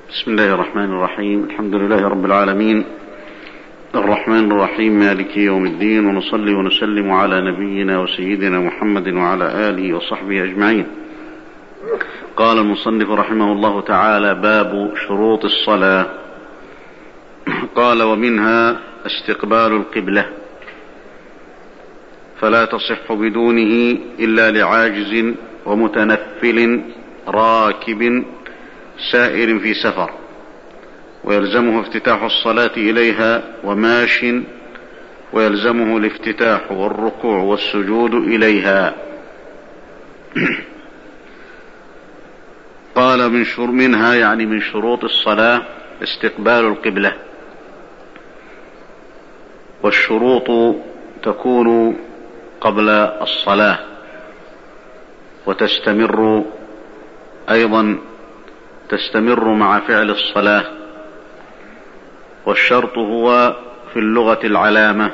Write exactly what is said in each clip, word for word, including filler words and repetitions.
بسم الله الرحمن الرحيم. الحمد لله رب العالمين، الرحمن الرحيم، مالك يوم الدين، ونصلي ونسلم على نبينا وسيدنا محمد وعلى آله وصحبه أجمعين. قال المصنف رحمه الله تعالى: باب شروط الصلاة. قال: ومنها استقبال القبلة، فلا تصح بدونه إلا لعاجز ومتنفل راكب سائر في سفر، ويلزمه افتتاح الصلاة إليها، وماش ويلزمه الافتتاح والركوع والسجود إليها. قال: من شر منها يعني من شروط الصلاة استقبال القبلة، والشروط تكون قبل الصلاة وتستمر أيضا تستمر مع فعل الصلاة. والشرط هو في اللغة العلامة،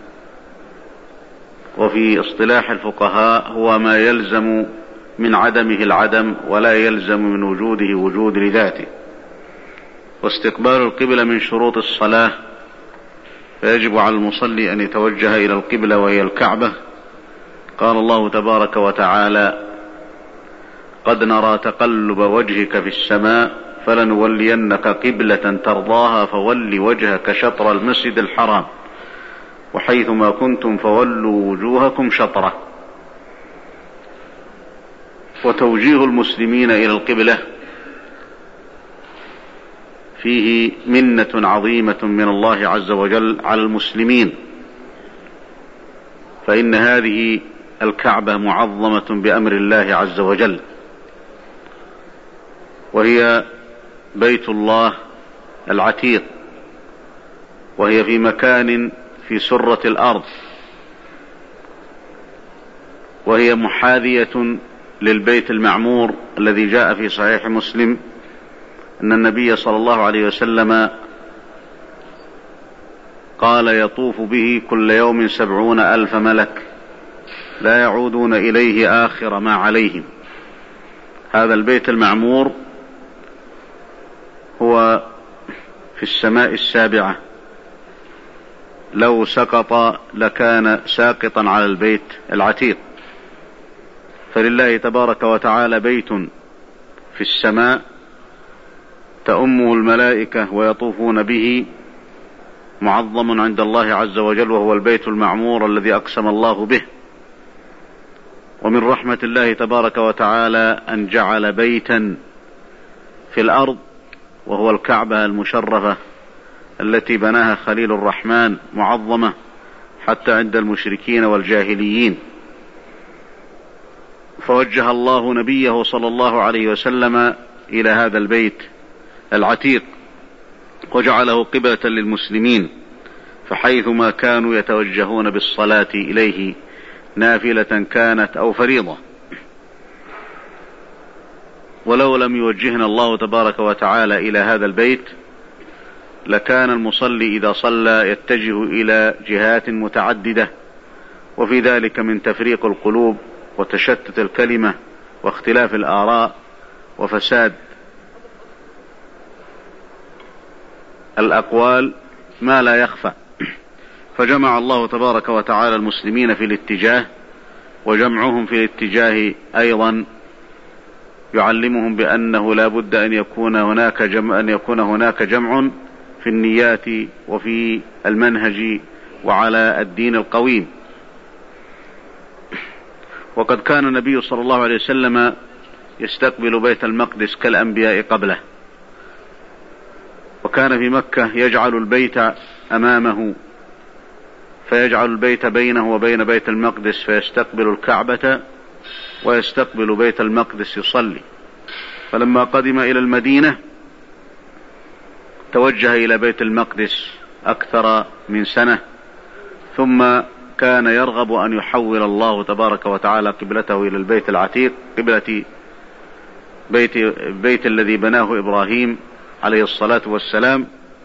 وفي اصطلاح الفقهاء هو ما يلزم من عدمه العدم ولا يلزم من وجوده وجود لذاته. واستقبال القبلة من شروط الصلاة، فيجب على المصلي أن يتوجه إلى القبلة وهي الكعبة. قال الله تبارك وتعالى: قد نرى تقلب وجهك في السماء فلنولينك قبلة ترضاها فول وجهك شطر المسجد الحرام وحيثما كنتم فولوا وجوهكم شطره. وتوجيه المسلمين إلى القبلة فيه منة عظيمة من الله عز وجل على المسلمين، فإن هذه الكعبة معظمة بأمر الله عز وجل، وهي بيت الله العتيق، وهي في مكان في سرة الأرض، وهي محاذية للبيت المعمور الذي جاء في صحيح مسلم أن النبي صلى الله عليه وسلم قال: يطوف به كل يوم سبعون ألف ملك لا يعودون إليه آخر ما عليهم. هذا البيت المعمور هو في السماء السابعة، لو سقط لكان ساقطا على البيت العتيق. فلله تبارك وتعالى بيت في السماء تأمه الملائكة ويطوفون به، معظم عند الله عز وجل، وهو البيت المعمور الذي أقسم الله به. ومن رحمة الله تبارك وتعالى أن جعل بيتا في الأرض، وهو الكعبة المشرفة التي بناها خليل الرحمن، معظمة حتى عند المشركين والجاهليين. فوجه الله نبيه صلى الله عليه وسلم إلى هذا البيت العتيق وجعله قبلة للمسلمين، فحيثما كانوا يتوجهون بالصلاة إليه نافلة كانت أو فريضة. ولو لم يوجهنا الله تبارك وتعالى إلى هذا البيت لكان المصلي إذا صلى يتجه إلى جهات متعددة، وفي ذلك من تفريق القلوب وتشتت الكلمة واختلاف الآراء وفساد الأقوال ما لا يخفى. فجمع الله تبارك وتعالى المسلمين في الاتجاه، وجمعهم في الاتجاه أيضا يعلمهم بأنه لا بد أن يكون هناك جمع أن يكون هناك جمع في النيات وفي المنهج وعلى الدين القويم. وقد كان النبي صلى الله عليه وسلم يستقبل بيت المقدس كالأنبياء قبله، وكان في مكة يجعل البيت أمامه، فيجعل البيت بينه وبين بيت المقدس، فيستقبل الكعبة ويستقبل بيت المقدس يصلي. فلما قدم إلى المدينة توجه إلى بيت المقدس أكثر من سنة، ثم كان يرغب أن يحول الله تبارك وتعالى قبلته إلى البيت العتيق، قبلة بيت, بيت الذي بناه إبراهيم عليه الصلاة والسلام،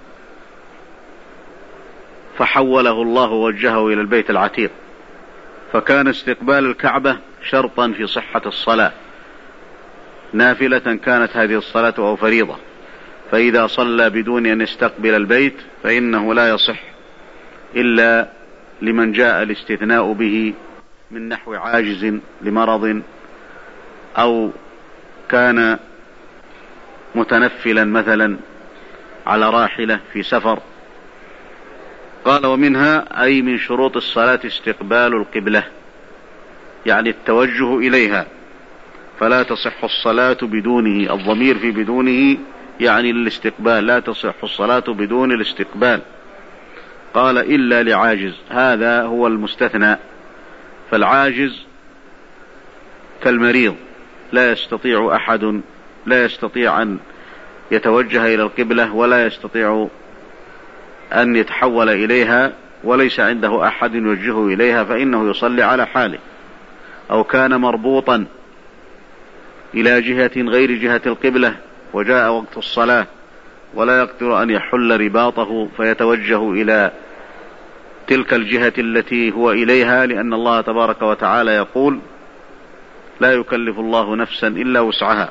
فحوله الله ووجهه إلى البيت العتيق. فكان استقبال الكعبة شرطا في صحة الصلاة، نافلة كانت هذه الصلاة أو فريضة. فإذا صلى بدون أن يستقبل البيت فإنه لا يصح إلا لمن جاء الاستثناء به من نحو عاجز لمرض أو كان متنفلا مثلا على راحلة في سفر. قال ومنها أي من شروط الصلاة استقبال القبلة، يعني التوجه إليها، فلا تصح الصلاة بدونه. الضمير في بدونه يعني الاستقبال، لا تصح الصلاة بدون الاستقبال. قال إلا لعاجز، هذا هو المستثنى. فالعاجز كالمريض لا يستطيع أحد لا يستطيع أن يتوجه إلى القبلة ولا يستطيع أن يتحول إليها وليس عنده أحد يوجهه إليها، فإنه يصلي على حاله. أو كان مربوطا إلى جهة غير جهة القبلة وجاء وقت الصلاة ولا يقدر أن يحل رباطه فيتوجه إلى تلك الجهة التي هو إليها، لأن الله تبارك وتعالى يقول لا يكلف الله نفسا إلا وسعها.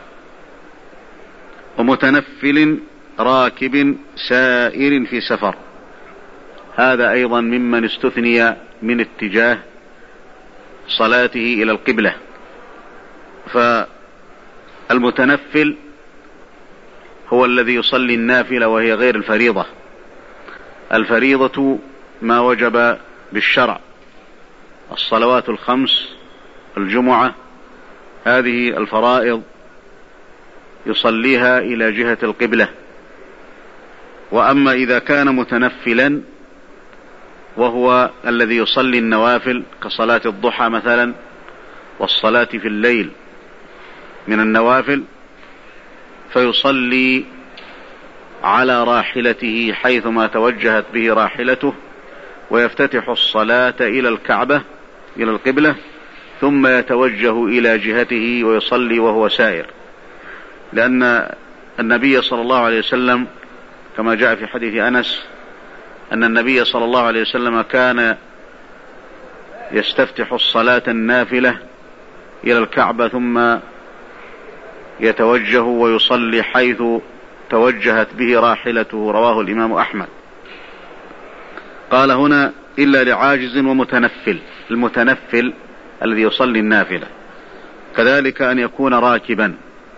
ومتنفل راكب سائر في سفر، هذا أيضا ممن استثني من اتجاه صلاته إلى القبلة. فالمتنفل هو الذي يصلي النافلة وهي غير الفريضة. الفريضة ما وجب بالشرع، الصلوات الخمس، الجمعة، هذه الفرائض يصليها إلى جهة القبلة. وأما إذا كان متنفلا وهو الذي يصلي النوافل كصلاة الضحى مثلا والصلاة في الليل من النوافل، فيصلي على راحلته حيثما توجهت به راحلته، ويفتتح الصلاة إلى الكعبة إلى القبلة، ثم يتوجه إلى جهته ويصلي وهو سائر. لأن النبي صلى الله عليه وسلم كما جاء في حديث أنس أن النبي صلى الله عليه وسلم كان يستفتح الصلاة النافلة إلى الكعبة ثم يتوجه ويصلي حيث توجهت به راحلته، رواه الإمام أحمد. قال هنا إلا لعاجز ومتنفل. المتنفل الذي يصلي النافلة كذلك أن يكون راكبا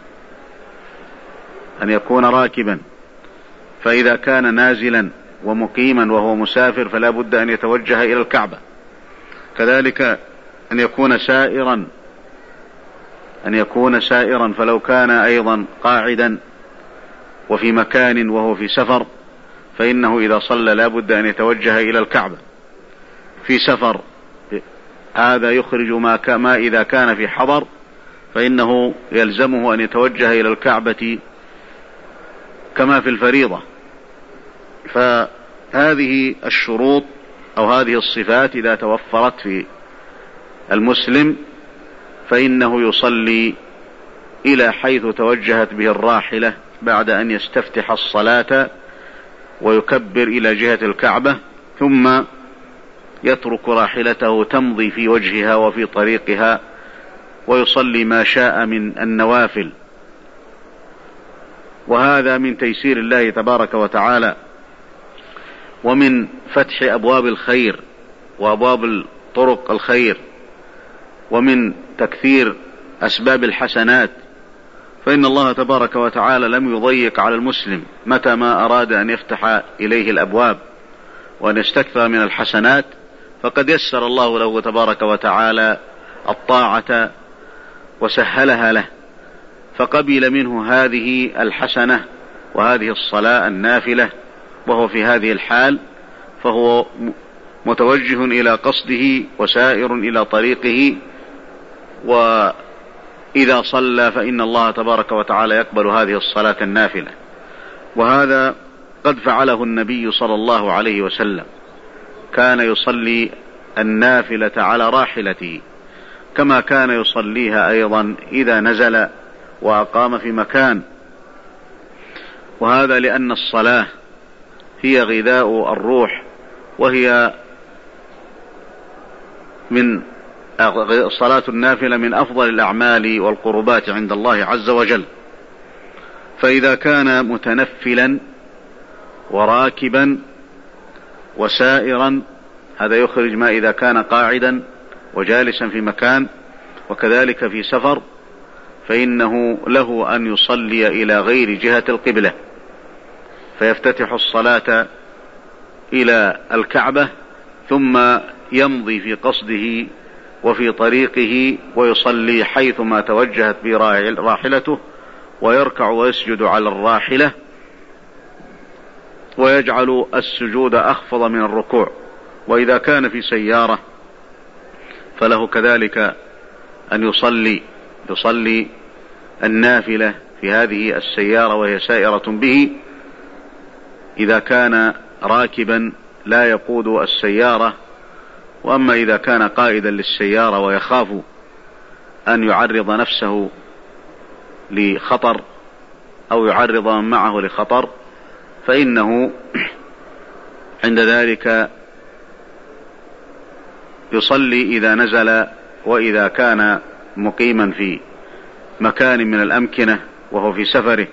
أن يكون راكبا فإذا كان نازلا ومقيما وهو مسافر فلا بد أن يتوجه إلى الكعبة. كذلك أن يكون سائرا أن يكون سائرا فلو كان أيضا قاعدا وفي مكان وهو في سفر فإنه إذا صلى لا بد أن يتوجه إلى الكعبة. في سفر هذا يخرج ما, ما إذا كان في حضر فإنه يلزمه أن يتوجه إلى الكعبة كما في الفريضة. فهذه الشروط أو هذه الصفات إذا توفرت في المسلم فإنه يصلي إلى حيث توجهت به الراحلة بعد أن يستفتح الصلاة ويكبر إلى جهة الكعبة، ثم يترك راحلته تمضي في وجهها وفي طريقها ويصلي ما شاء من النوافل. وهذا من تيسير الله تبارك وتعالى ومن فتح أبواب الخير وأبواب طرق الخير ومن تكثير أسباب الحسنات. فإن الله تبارك وتعالى لم يضيق على المسلم متى ما أراد أن يفتح إليه الأبواب وأن يستكثر من الحسنات، فقد يسر الله له تبارك وتعالى الطاعة وسهلها له، فقبل منه هذه الحسنة وهذه الصلاة النافلة وهو في هذه الحال، فهو متوجه إلى قصده وسائر إلى طريقه، وإذا صلى فإن الله تبارك وتعالى يقبل هذه الصلاة النافلة. وهذا قد فعله النبي صلى الله عليه وسلم، كان يصلي النافلة على راحلته كما كان يصليها أيضا إذا نزل وأقام في مكان. وهذا لأن الصلاة هي غذاء الروح، وهي من صلاة النافلة من أفضل الأعمال والقربات عند الله عز وجل. فإذا كان متنفلا وراكبا وسائرا، هذا يخرج ما إذا كان قاعدا وجالسا في مكان، وكذلك في سفر، فإنه له أن يصلي إلى غير جهة القبلة، فيفتتح الصلاة إلى الكعبة ثم يمضي في قصده وفي طريقه ويصلي حيثما توجهت به راحلته، ويركع ويسجد على الراحلة، ويجعل السجود أخفض من الركوع. وإذا كان في سيارة فله كذلك أن يصلي يصلي النافلة في هذه السيارة وهي سائرة به، إذا كان راكبا لا يقود السيارة. وأما إذا كان قائدا للسيارة ويخاف أن يعرض نفسه لخطر أو يعرض من معه لخطر، فإنه عند ذلك يصلي إذا نزل، وإذا كان مقيما في مكان من الأمكنة وهو في سفره.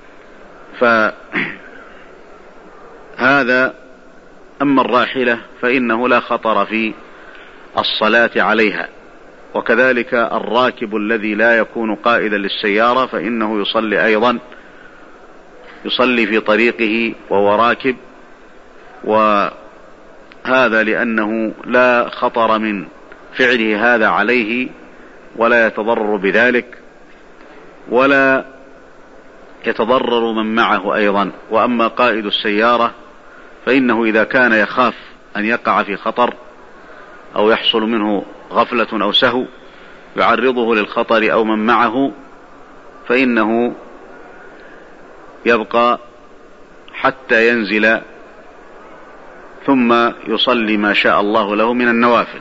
فهذا أما الراحلة فإنه لا خطر في الصلاة عليها، وكذلك الراكب الذي لا يكون قائدا للسيارة فإنه يصلي أيضا، يصلي في طريقه وهو راكب، وهذا لأنه لا خطر من فعله هذا عليه ولا يتضرر بذلك ولا يتضرر من معه أيضا. وأما قائد السيارة فإنه إذا كان يخاف أن يقع في خطر أو يحصل منه غفلة أو سهو يعرضه للخطر أو من معه، فإنه يبقى حتى ينزل ثم يصلي ما شاء الله له من النوافل.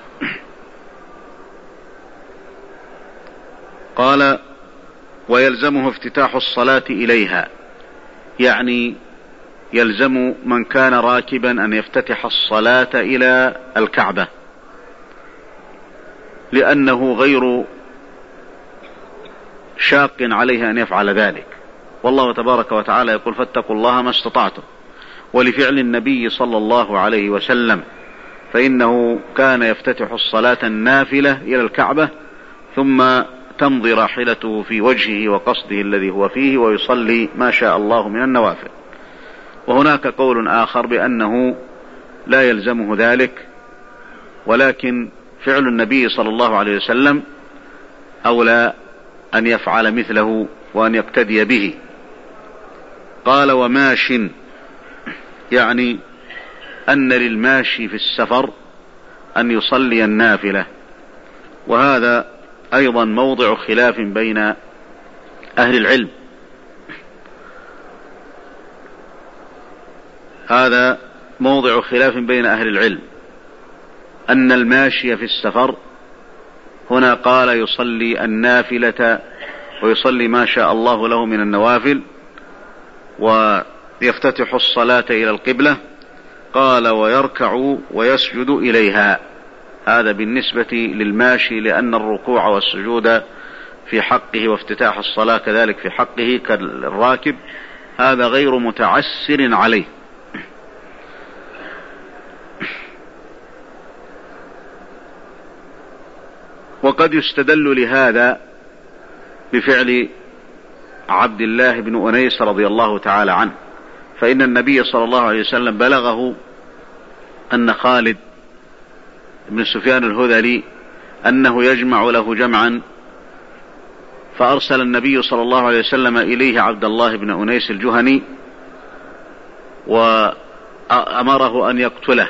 قال: ويلزمه افتتاح الصلاة إليها، يعني يلزم من كان راكبا أن يفتتح الصلاة إلى الكعبة، لأنه غير شاق عليه أن يفعل ذلك. والله تبارك وتعالى يقول: فاتقوا الله ما استطعتم. ولفعل النبي صلى الله عليه وسلم فإنه كان يفتتح الصلاة النافلة إلى الكعبة ثم تمضي راحلته في وجهه وقصده الذي هو فيه ويصلي ما شاء الله من النوافل. وهناك قول آخر بأنه لا يلزمه ذلك، ولكن فعل النبي صلى الله عليه وسلم أولى أن يفعل مثله وأن يقتدي به. قال: وماش، يعني أن للماشي في السفر أن يصلي النافلة. وهذا أيضا موضع خلاف بين أهل العلم، هذا موضع خلاف بين أهل العلم أن الماشي في السفر هنا قال يصلي النافلة ويصلي ما شاء الله له من النوافل ويفتتح الصلاة إلى القبلة. قال: ويركع ويسجد إليها، هذا بالنسبة للماشي، لأن الركوع والسجود في حقه وافتتاح الصلاة كذلك في حقه كالراكب، هذا غير متعسر عليه. وقد يستدل لهذا بفعل عبد الله بن أنيس رضي الله تعالى عنه، فإن النبي صلى الله عليه وسلم بلغه أن خالد بن سفيان الهذلي أنه يجمع له جمعا، فأرسل النبي صلى الله عليه وسلم إليه عبد الله بن أنيس الجهني وأمره أن يقتله،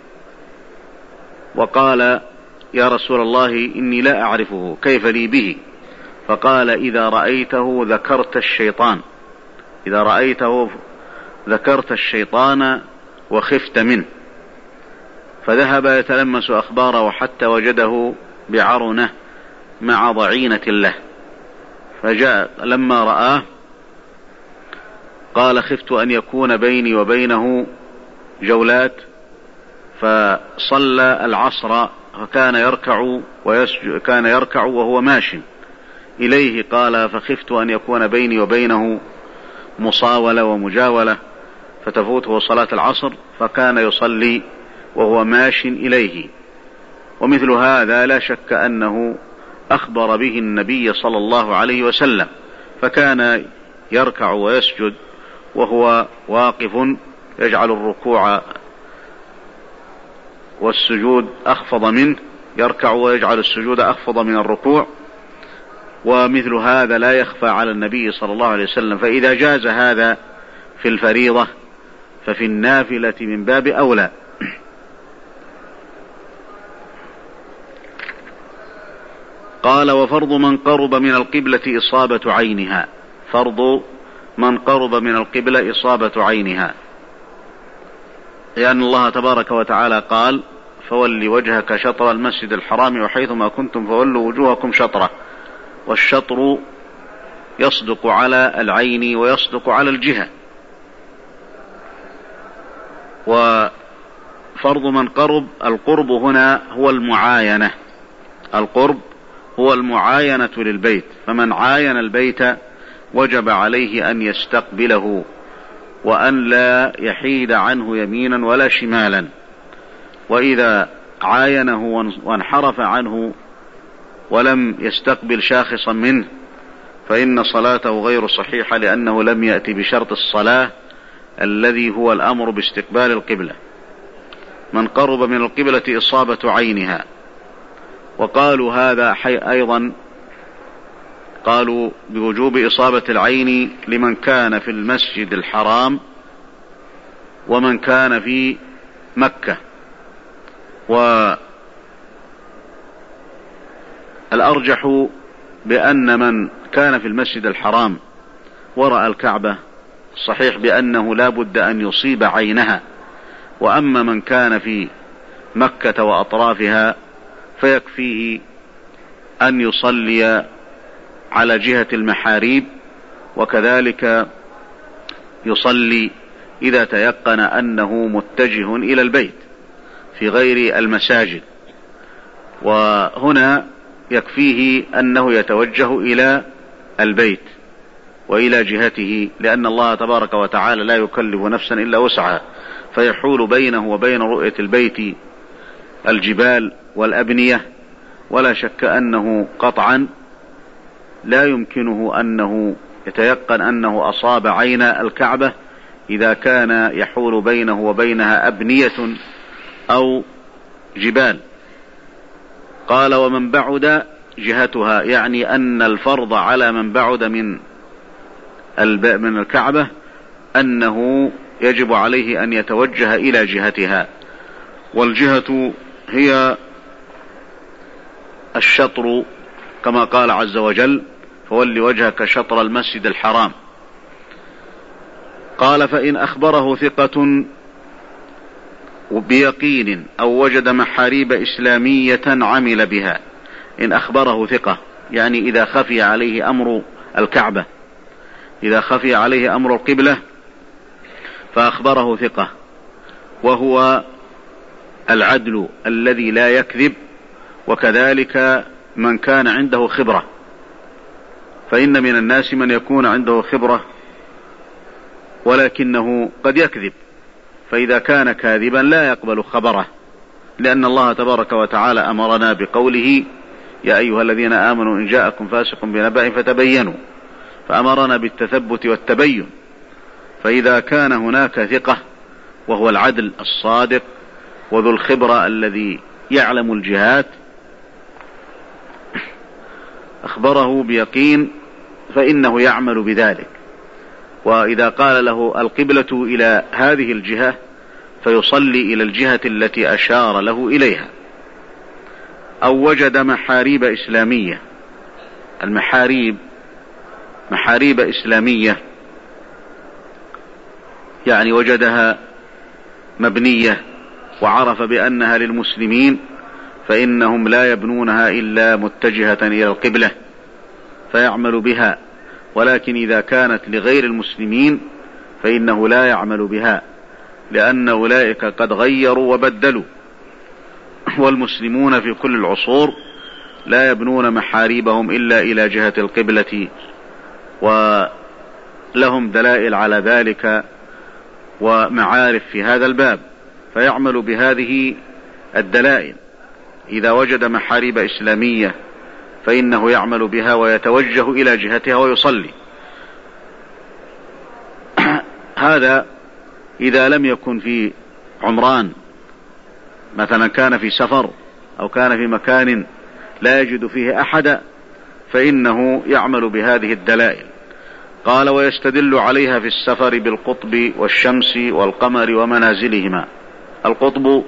وقال: يا رسول الله إني لا أعرفه، كيف لي به؟ فقال: إذا رأيته ذكرت الشيطان، إذا رأيته ذكرت الشيطان وخفت منه. فذهب يتلمس أخباره حتى وجده بعرنة مع ضعينة له، فجاء لما رآه قال: خفت أن يكون بيني وبينه جولات، فصلى العصر فكان يركع ويسجد، كان يركع وهو ماش إليه، قال: فخفت أن يكون بيني وبينه مصاولة ومجاولة فتفوته صلاة العصر، فكان يصلي وهو ماش إليه. ومثل هذا لا شك أنه أخبر به النبي صلى الله عليه وسلم، فكان يركع ويسجد وهو واقف، يجعل الركوع والسجود أخفض منه، يركع ويجعل السجود أخفض من الركوع، ومثل هذا لا يخفى على النبي صلى الله عليه وسلم. فإذا جاز هذا في الفريضة ففي النافلة من باب أولى. قال: وفرض من قرب من القبلة إصابة عينها. فرض من قرب من القبلة إصابة عينها، لأن الله تبارك وتعالى قال: فول وجهك شطر المسجد الحرام وحيثما كنتم فولوا وجوهكم شطره. والشطر يصدق على العين ويصدق على الجهة. وفرض من قرب، القرب هنا هو المعاينة، القرب هو المعاينة للبيت، فمن عاين البيت وجب عليه أن يستقبله وأن لا يحيد عنه يمينا ولا شمالا. وإذا عاينه وانحرف عنه ولم يستقبل شاخصا منه فإن صلاته غير صحيحة، لأنه لم يأتي بشرط الصلاة الذي هو الأمر باستقبال القبلة. من قرب من القبلة إصابة عينها. وقالوا هذا أيضا قالوا بوجوب إصابة العين لمن كان في المسجد الحرام ومن كان في مكة. والأرجح بأن من كان في المسجد الحرام ورأى الكعبة صحيح بأنه لا بد أن يصيب عينها، وأما من كان في مكة وأطرافها فيكفيه أن يصلي على جهة المحاريب، وكذلك يصلي إذا تيقن أنه متجه إلى البيت في غير المساجد. وهنا يكفيه أنه يتوجه إلى البيت وإلى جهته، لأن الله تبارك وتعالى لا يكلف نفسا إلا وسعها، فيحول بينه وبين رؤية البيت الجبال والأبنية. ولا شك أنه قطعا لا يمكنه أنه يتيقن أنه أصاب عين الكعبة إذا كان يحول بينه وبينها أبنية أو جبال. قال: ومن بعد جهتها، يعني أن الفرض على من بعد من من الكعبة أنه يجب عليه أن يتوجه إلى جهتها. والجهة هي الشطر، كما قال عز وجل: فول وجهك شطر المسجد الحرام. قال: فإن أخبره ثقة بيقين أو وجد محاريب إسلامية عمل بها. إن أخبره ثقة، يعني إذا خفي عليه أمر الكعبة، إذا خفي عليه أمر القبلة فأخبره ثقة، وهو العدل الذي لا يكذب، وكذلك من كان عنده خبرة، فإن من الناس من يكون عنده خبرة ولكنه قد يكذب، فإذا كان كاذبا لا يقبل خبره، لأن الله تبارك وتعالى أمرنا بقوله: يا أيها الذين آمنوا إن جاءكم فاسق بنبأ فتبينوا، فأمرنا بالتثبت والتبين. فإذا كان هناك ثقة وهو العدل الصادق وذو الخبرة الذي يعلم الجهات أخبره بيقين فإنه يعمل بذلك. وإذا قال له القبلة إلى هذه الجهة فيصلي إلى الجهة التي أشار له إليها. أو وجد محاريب إسلامية. المحاريب محاريب إسلامية يعني وجدها مبنية وعرف بأنها للمسلمين، فإنهم لا يبنونها إلا متجهة إلى القبلة فيعمل بها، ولكن إذا كانت لغير المسلمين فإنه لا يعمل بها، لأن أولئك قد غيروا وبدلوا، والمسلمون في كل العصور لا يبنون محاريبهم إلا إلى جهة القبلة لهم دلائل على ذلك ومعارف في هذا الباب، فيعمل بهذه الدلائل. إذا وجد محاريب إسلامية فإنه يعمل بها ويتوجه إلى جهتها ويصلي. هذا إذا لم يكن في عمران، مثلا كان في سفر أو كان في مكان لا يجد فيه أحد، فإنه يعمل بهذه الدلائل. قال: ويستدل عليها في السفر بالقطب والشمس والقمر ومنازلهما. القطب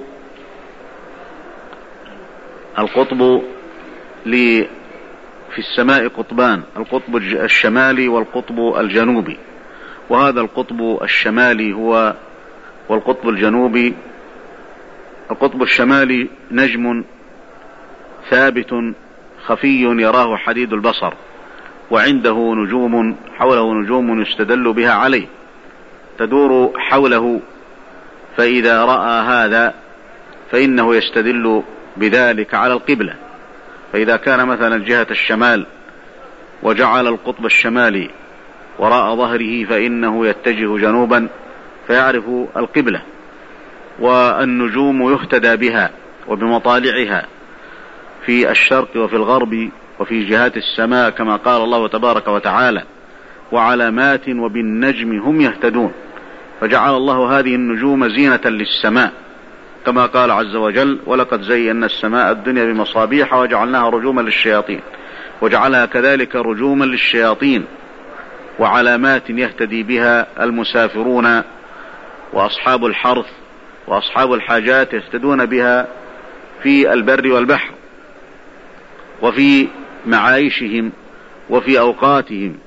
القطب لي في السماء قطبان: القطب الشمالي والقطب الجنوبي. وهذا القطب الشمالي هو والقطب الجنوبي. القطب الشمالي نجم ثابت خفي يراه حديد البصر، وعنده نجوم حوله نجوم يستدل بها عليه تدور حوله، فإذا رأى هذا فإنه يستدل بذلك على القبلة. فإذا كان مثلا جهة الشمال وجعل القطب الشمالي وراء ظهره فإنه يتجه جنوبا فيعرف القبلة. والنجوم يهتدى بها وبمطالعها في الشرق وفي الغرب وفي جهات السماء، كما قال الله تبارك وتعالى: وعلامات وبالنجم هم يهتدون. فجعل الله هذه النجوم زينة للسماء، كما قال عز وجل: ولقد زينا السماء الدنيا بمصابيح وجعلناها رجوما للشياطين، وجعلها كذلك رجوما للشياطين وعلامات يهتدي بها المسافرون وأصحاب الحرث وأصحاب الحاجات، يهتدون بها في البر والبحر وفي معايشهم وفي أوقاتهم.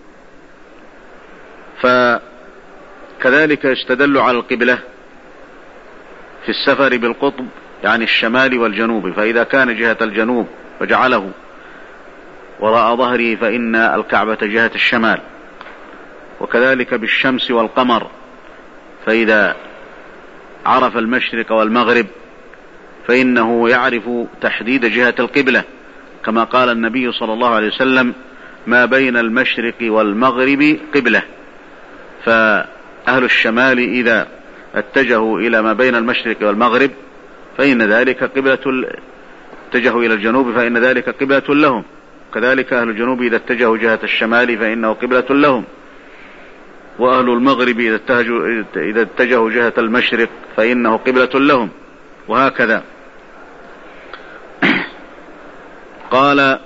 فكذلك يستدل على القبلة في السفر بالقطب، يعني الشمال والجنوب. فإذا كان جهة الجنوب وجعله وراء ظهره فإن الكعبة جهة الشمال. وكذلك بالشمس والقمر، فإذا عرف المشرق والمغرب فإنه يعرف تحديد جهة القبلة، كما قال النبي صلى الله عليه وسلم: ما بين المشرق والمغرب قبلة. فأهل الشمال إذا اتجهوا إلى ما بين المشرق والمغرب فإن ذلك قبلة، اتجهوا إلى الجنوب فإن ذلك قبلة لهم. كذلك أهل الجنوب إذا اتجهوا جهة الشمال فإنه قبلة لهم. وأهل المغرب إذا اتجهوا, إذا اتجهوا جهة المشرق فإنه قبلة لهم، وهكذا. قال: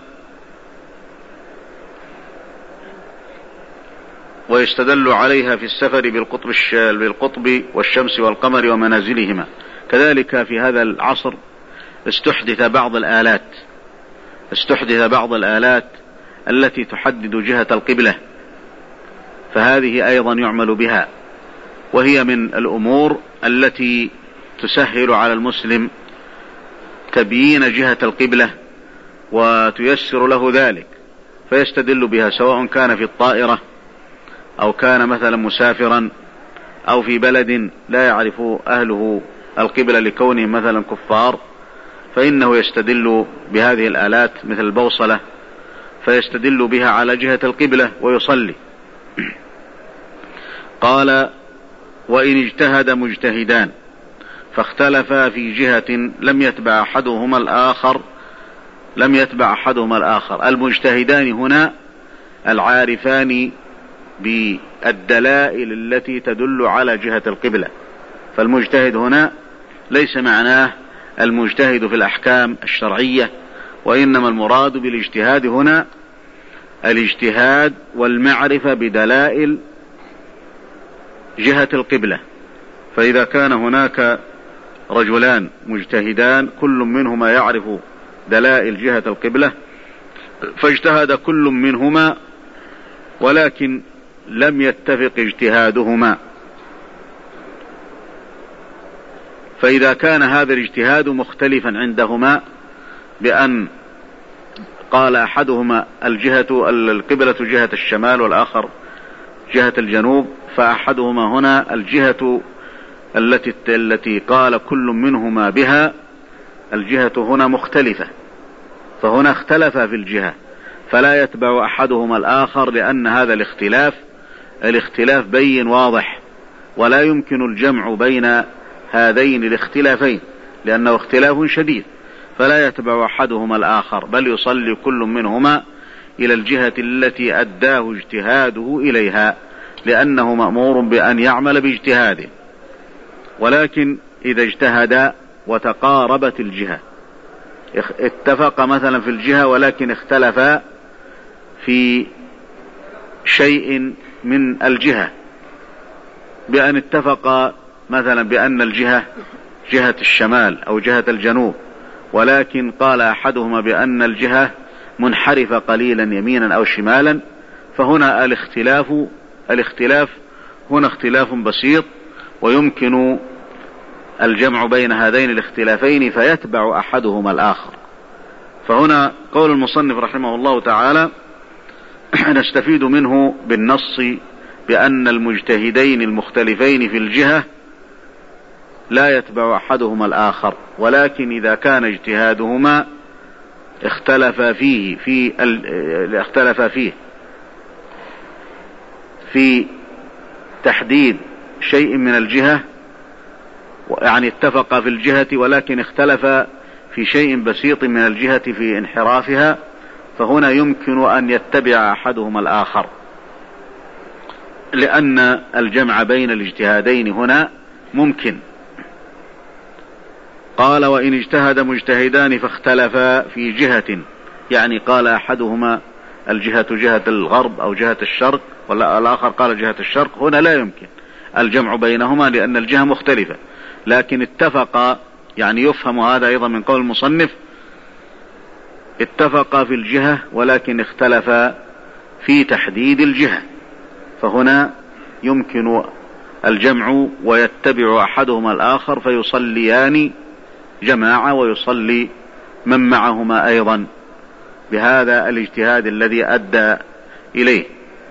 ويستدل عليها في السفر بالقطب, بالقطب والشمس والقمر ومنازلهما. كذلك في هذا العصر استحدث بعض الآلات استحدث بعض الآلات التي تحدد جهة القبلة، فهذه أيضا يعمل بها، وهي من الأمور التي تسهل على المسلم تبيين جهة القبلة وتيسر له ذلك، فيستدل بها سواء كان في الطائرة أو كان مثلا مسافرا أو في بلد لا يعرف أهله القبلة لكونهم مثلا كفار، فإنه يستدل بهذه الآلات مثل البوصلة، فيستدل بها على جهة القبلة ويصلي. قال: وإن اجتهد مجتهدان فاختلفا في جهة لم يتبع أحدهما الآخر لم يتبع أحدهما الآخر. المجتهدان هنا العارفان بالدلائل التي تدل على جهة القبلة. فالمجتهد هنا ليس معناه المجتهد في الأحكام الشرعية، وإنما المراد بالاجتهاد هنا الاجتهاد والمعرفة بدلائل جهة القبلة. فإذا كان هناك رجلان مجتهدان كل منهما يعرف دلائل جهة القبلة، فاجتهد كل منهما ولكن لم يتفق اجتهادهما، فإذا كان هذا الاجتهاد مختلفا عندهما بأن قال أحدهما الجهة القبلة جهة الشمال والآخر جهة الجنوب، فأحدهما هنا الجهة التي التي قال كل منهما بها الجهة هنا مختلفة، فهنا اختلف في الجهة، فلا يتبع أحدهما الآخر، لأن هذا الاختلاف الاختلاف بين واضح، ولا يمكن الجمع بين هذين الاختلافين لأنه اختلاف شديد، فلا يتبع أحدهما الآخر، بل يصلي كل منهما إلى الجهة التي أداه اجتهاده إليها، لأنه مأمور بأن يعمل باجتهاده. ولكن إذا اجتهد وتقاربت الجهة، اتفق مثلا في الجهة ولكن اختلفا في شيء من الجهة، بأن اتفق مثلا بأن الجهة جهة الشمال أو جهة الجنوب، ولكن قال أحدهما بأن الجهة منحرفة قليلا يمينا أو شمالا، فهنا الاختلاف الاختلاف هنا اختلاف بسيط، ويمكن الجمع بين هذين الاختلافين فيتبع أحدهما الآخر. فهنا قول المصنف رحمه الله تعالى نستفيد منه بالنص بأن المجتهدين المختلفين في الجهة لا يتبع أحدهما الآخر، ولكن إذا كان اجتهادهما اختلف فيه في اختلف فيه في تحديد شيء من الجهة، يعني اتفق في الجهة ولكن اختلف في شيء بسيط من الجهة في انحرافها، فهنا يمكن أن يتبع أحدهما الآخر، لأن الجمع بين الاجتهادين هنا ممكن. قال: وإن اجتهد مجتهدان فاختلفا في جهة، يعني قال أحدهما الجهة جهة الغرب أو جهة الشرق، ولا الآخر قال جهة الشرق، هنا لا يمكن الجمع بينهما لأن الجهة مختلفة، لكن اتفق، يعني يفهم هذا أيضا من قول المصنف، اتفق في الجهة ولكن اختلف في تحديد الجهة، فهنا يمكن الجمع ويتبع أحدهما الآخر فيصليان جماعة ويصلي من معهما أيضا بهذا الاجتهاد الذي أدى إليه.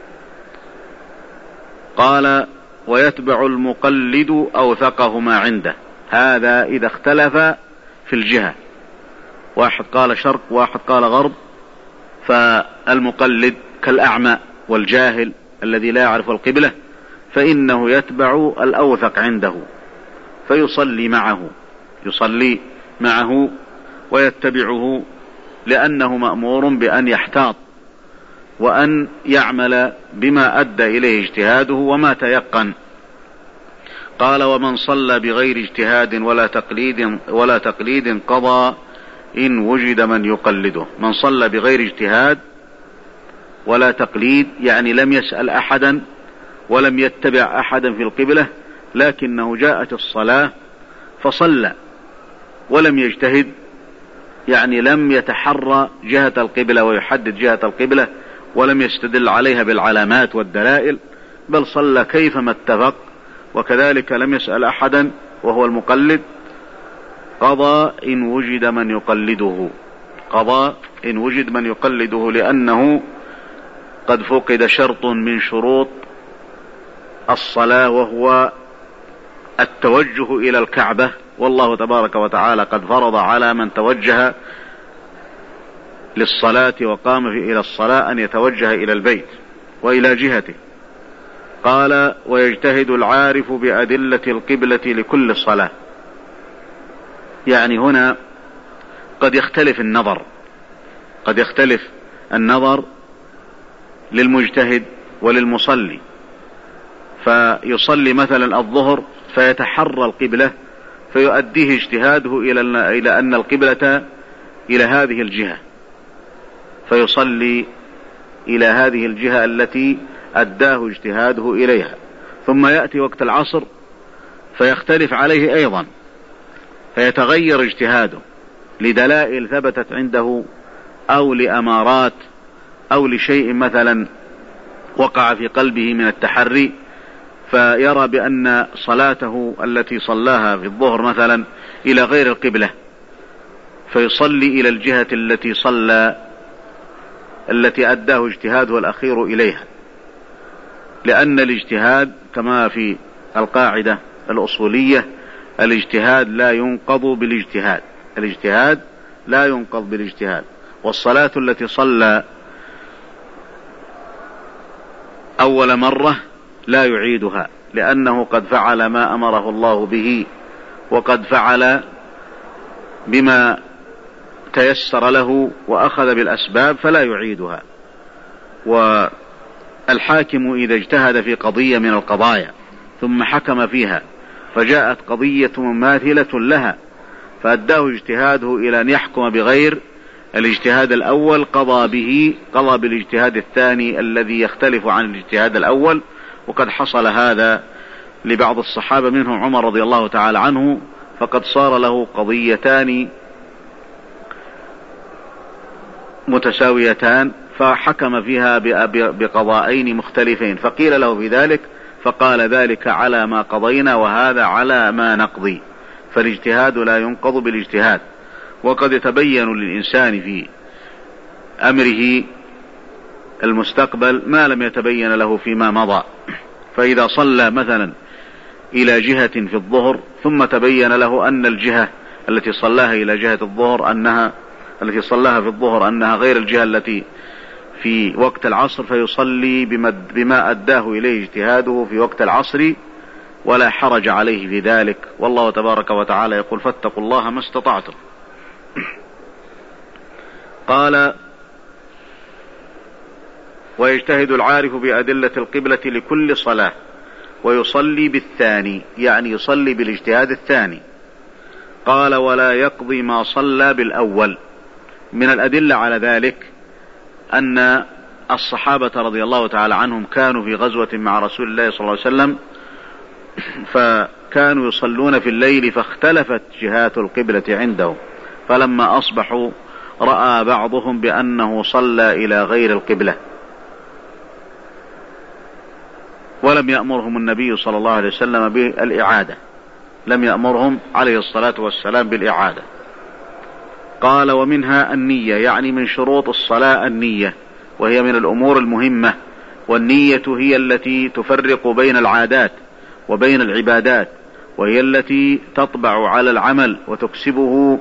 قال: ويتبع المقلد أوثقهما عنده، هذا إذا اختلف في الجهة، واحد قال شرق واحد قال غرب، فالمقلد كالأعمى والجاهل الذي لا يعرف القبلة، فإنه يتبع الأوثق عنده فيصلي معه يصلي معه ويتبعه، لأنه مأمور بأن يحتاط وأن يعمل بما أدى إليه اجتهاده وما تيقن. قال: ومن صلى بغير اجتهاد ولا تقليد ولا تقليد قضى إن وجد من يقلده. من صلى بغير اجتهاد ولا تقليد، يعني لم يسأل أحدا ولم يتبع أحدا في القبلة، لكنه جاءت الصلاة فصلى ولم يجتهد، يعني لم يتحرى جهة القبلة ويحدد جهة القبلة ولم يستدل عليها بالعلامات والدلائل، بل صلى كيفما اتفق، وكذلك لم يسأل أحدا وهو المقلد، قضى إن وجد من يقلده قضى إن وجد من يقلده لأنه قد فقد شرط من شروط الصلاة، وهو التوجه إلى الكعبة، والله تبارك وتعالى قد فرض على من توجه للصلاة وقام إلى الصلاة أن يتوجه إلى البيت وإلى جهته. قال: ويجتهد العارف بأدلة القبلة لكل صلاة، يعني هنا قد يختلف النظر قد يختلف النظر للمجتهد وللمصلي، فيصلي مثلا الظهر فيتحرى القبلة فيؤديه اجتهاده إلى أن القبلة إلى هذه الجهة، فيصلي إلى هذه الجهة التي أداه اجتهاده إليها. ثم يأتي وقت العصر فيختلف عليه أيضا، فيتغير اجتهاده لدلائل ثبتت عنده أو لأمارات أو لشيء مثلا وقع في قلبه من التحري، فيرى بأن صلاته التي صلاها في الظهر مثلا إلى غير القبلة، فيصلي إلى الجهة التي صلى التي أداه اجتهاده الأخير إليها، لأن الاجتهاد كما في القاعدة الأصولية: الاجتهاد لا ينقض بالاجتهاد الاجتهاد لا ينقض بالاجتهاد. والصلاة التي صلى أول مرة لا يعيدها، لأنه قد فعل ما أمره الله به، وقد فعل بما تيسر له وأخذ بالأسباب، فلا يعيدها. والحاكم إذا اجتهد في قضية من القضايا ثم حكم فيها فجاءت قضية مماثلة لها فأداه اجتهاده إلى أن يحكم بغير الاجتهاد الأول، قضى به قضى بالاجتهاد الثاني الذي يختلف عن الاجتهاد الأول. وقد حصل هذا لبعض الصحابة منهم عمر رضي الله تعالى عنه، فقد صار له قضيتان متساويتان فحكم فيها بقضاءين مختلفين، فقيل له في ذلك فقال ذلك على ما قضينا وهذا على ما نقضي، فالاجتهاد لا ينقض بالاجتهاد. وقد يتبين للإنسان في أمره المستقبل ما لم يتبين له فيما مضى، فإذا صلى مثلا إلى جهة في الظهر ثم تبين له أن الجهة التي صلاها إلى جهة الظهر أنها التي صلاها في الظهر أنها غير الجهة التي في وقت العصر، فيصلي بما أداه إليه اجتهاده في وقت العصر ولا حرج عليه في ذلك. والله تبارك وتعالى يقول فاتقوا الله ما استطعتم. قال ويجتهد العارف بأدلة القبلة لكل صلاة ويصلي بالثاني، يعني يصلي بالاجتهاد الثاني. قال ولا يقضي ما صلى بالأول. من الأدلة على ذلك أن الصحابة رضي الله تعالى عنهم كانوا في غزوة مع رسول الله صلى الله عليه وسلم، فكانوا يصلون في الليل فاختلفت جهات القبلة عندهم، فلما أصبحوا رأى بعضهم بأنه صلى إلى غير القبلة، ولم يأمرهم النبي صلى الله عليه وسلم بالإعادة، لم يأمرهم عليه الصلاة والسلام بالإعادة. قال ومنها النية، يعني من شروط الصلاة النية، وهي من الأمور المهمة، والنية هي التي تفرق بين العادات وبين العبادات، وهي التي تطبع على العمل وتكسبه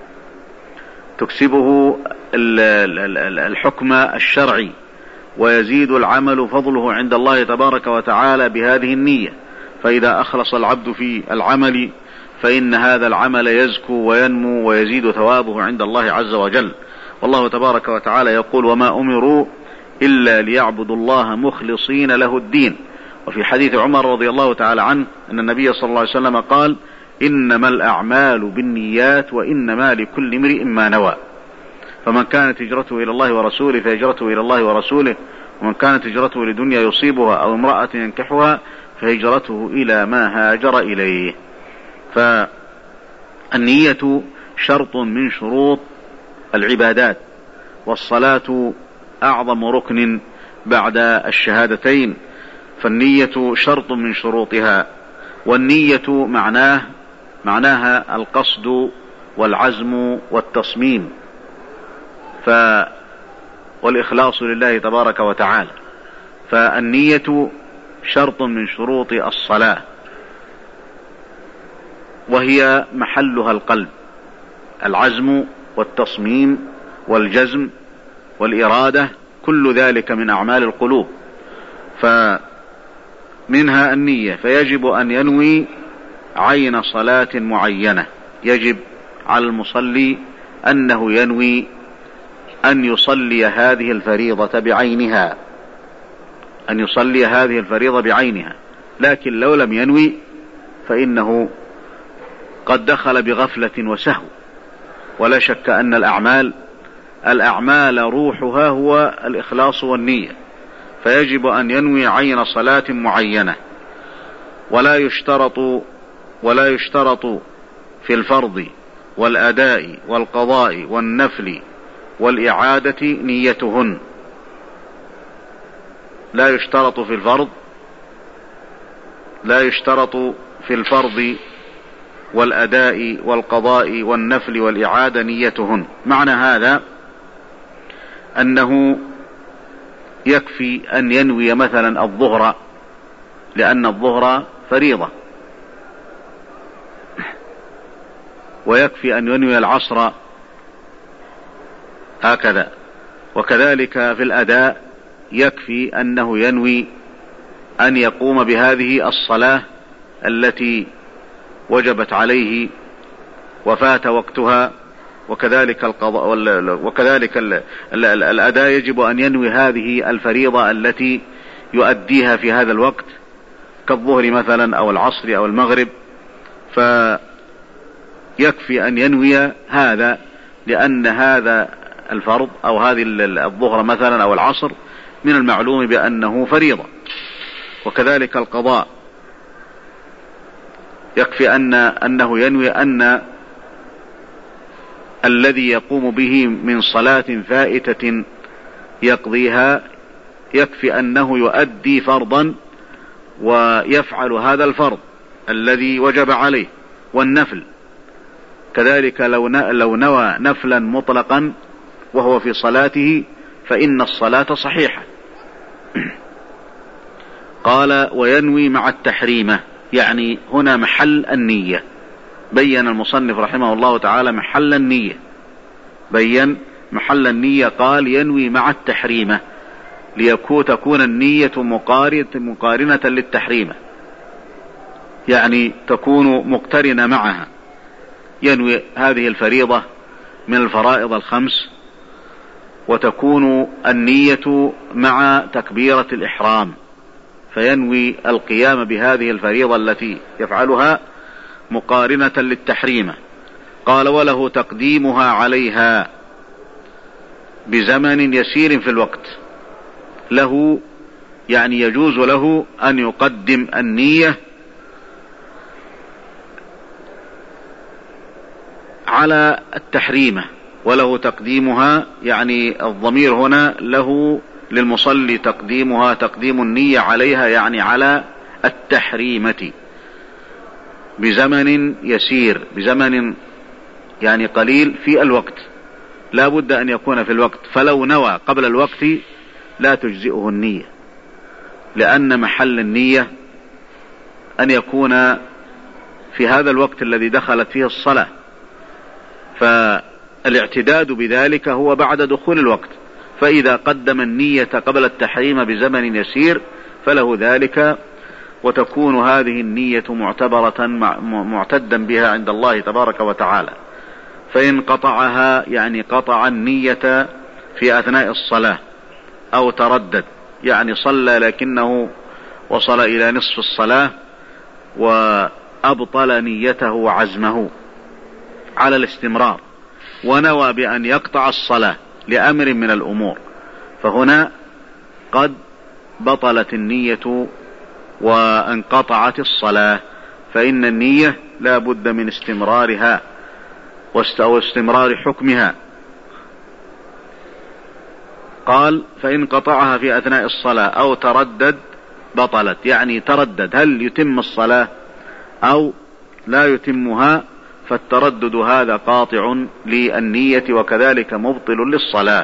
تكسبه الحكم الشرعي، ويزيد العمل فضله عند الله تبارك وتعالى بهذه النية. فإذا أخلص العبد في العمل فإن هذا العمل يزكو وينمو ويزيد ثوابه عند الله عز وجل. والله تبارك وتعالى يقول وما أمروا إلا ليعبدوا الله مخلصين له الدين. وفي حديث عمر رضي الله تعالى عنه أن النبي صلى الله عليه وسلم قال إنما الأعمال بالنيات وإنما لكل امرئ ما نوى، فمن كانت هجرته إلى الله ورسوله فهجرته إلى الله ورسوله، ومن كانت هجرته لدنيا يصيبها أو امرأة ينكحها فهجرته إلى ما هاجر إليه. فالنية شرط من شروط العبادات، والصلاة أعظم ركن بعد الشهادتين، فالنية شرط من شروطها. والنية معناه معناها القصد والعزم والتصميم، ف والإخلاص لله تبارك وتعالى. فالنية شرط من شروط الصلاة، وهي محلها القلب، العزم والتصميم والجزم والإرادة، كل ذلك من أعمال القلوب. فمنها النية، فيجب أن ينوي عين صلاة معينة، يجب على المصلي أنه ينوي أن يصلي هذه الفريضة بعينها، أن يصلي هذه الفريضة بعينها. لكن لو لم ينوي فإنه قد دخل بغفلة وسهو. ولا شك أن الأعمال الأعمال روحها هو الإخلاص والنية، فيجب أن ينوي عين صلاة معينة. ولا يشترط ولا يشترط في الفرض والأداء والقضاء والنفل والإعادة نيتهن. لا يشترط في الفرض لا يشترط في الفرض والأداء والقضاء والنفل والإعادة نيتهن. معنى هذا أنه يكفي أن ينوي مثلا الظهر، لأن الظهر فريضة، ويكفي أن ينوي العصر هكذا. وكذلك في الأداء يكفي أنه ينوي أن يقوم بهذه الصلاة التي وجبت عليه وفات وقتها، وكذلك القضاء وكذلك الأداء يجب أن ينوي هذه الفريضة التي يؤديها في هذا الوقت كالظهر مثلا أو العصر أو المغرب، فيكفي أن ينوي هذا، لأن هذا الفرض أو هذه الظهر مثلا أو العصر من المعلوم بأنه فريضة. وكذلك القضاء يكفي أن أنه ينوي أن الذي يقوم به من صلاة فائتة يقضيها يكفي أنه يؤدي فرضا ويفعل هذا الفرض الذي وجب عليه. والنفل كذلك لو نوى نفلا مطلقا وهو في صلاته فإن الصلاة صحيحة. قال وينوي مع التحريمة، يعني هنا محل النية. بين المصنف رحمه الله تعالى محل النية، بين محل النية، قال ينوي مع التحريمة ليكون تكون النية مقارنة للتحريمة، يعني تكون مقترنة معها. ينوي هذه الفريضة من الفرائض الخمس، وتكون النية مع تكبيرة الإحرام، فينوي القيام بهذه الفريضة التي يفعلها مقارنة للتحريمة. قال وله تقديمها عليها بزمن يسير في الوقت، له يعني يجوز له أن يقدم النية على التحريمة. وله تقديمها يعني الضمير هنا له للمصلي تقديمها، تقديم النية عليها يعني على التحريمة بزمن يسير، بزمن يعني قليل في الوقت، لا بد أن يكون في الوقت. فلو نوى قبل الوقت لا تجزئه النية، لأن محل النية أن يكون في هذا الوقت الذي دخلت فيه الصلاة، فالاعتداد بذلك هو بعد دخول الوقت. فإذا قدم النية قبل التحريم بزمن يسير فله ذلك، وتكون هذه النية معتبرة معتدا بها عند الله تبارك وتعالى. فإن قطعها يعني قطع النية في أثناء الصلاة، أو تردد يعني صلى لكنه وصل إلى نصف الصلاة وأبطل نيته وعزمه على الاستمرار، ونوى بأن يقطع الصلاة لأمر من الأمور، فهنا قد بطلت النية وانقطعت الصلاة، فإن النية لا بد من استمرارها واستمرار حكمها. قال فإن قطعها في أثناء الصلاة أو تردد بطلت، يعني تردد هل يتم الصلاة أو لا يتمها، فالتردد هذا قاطع للنية وكذلك مبطل للصلاة.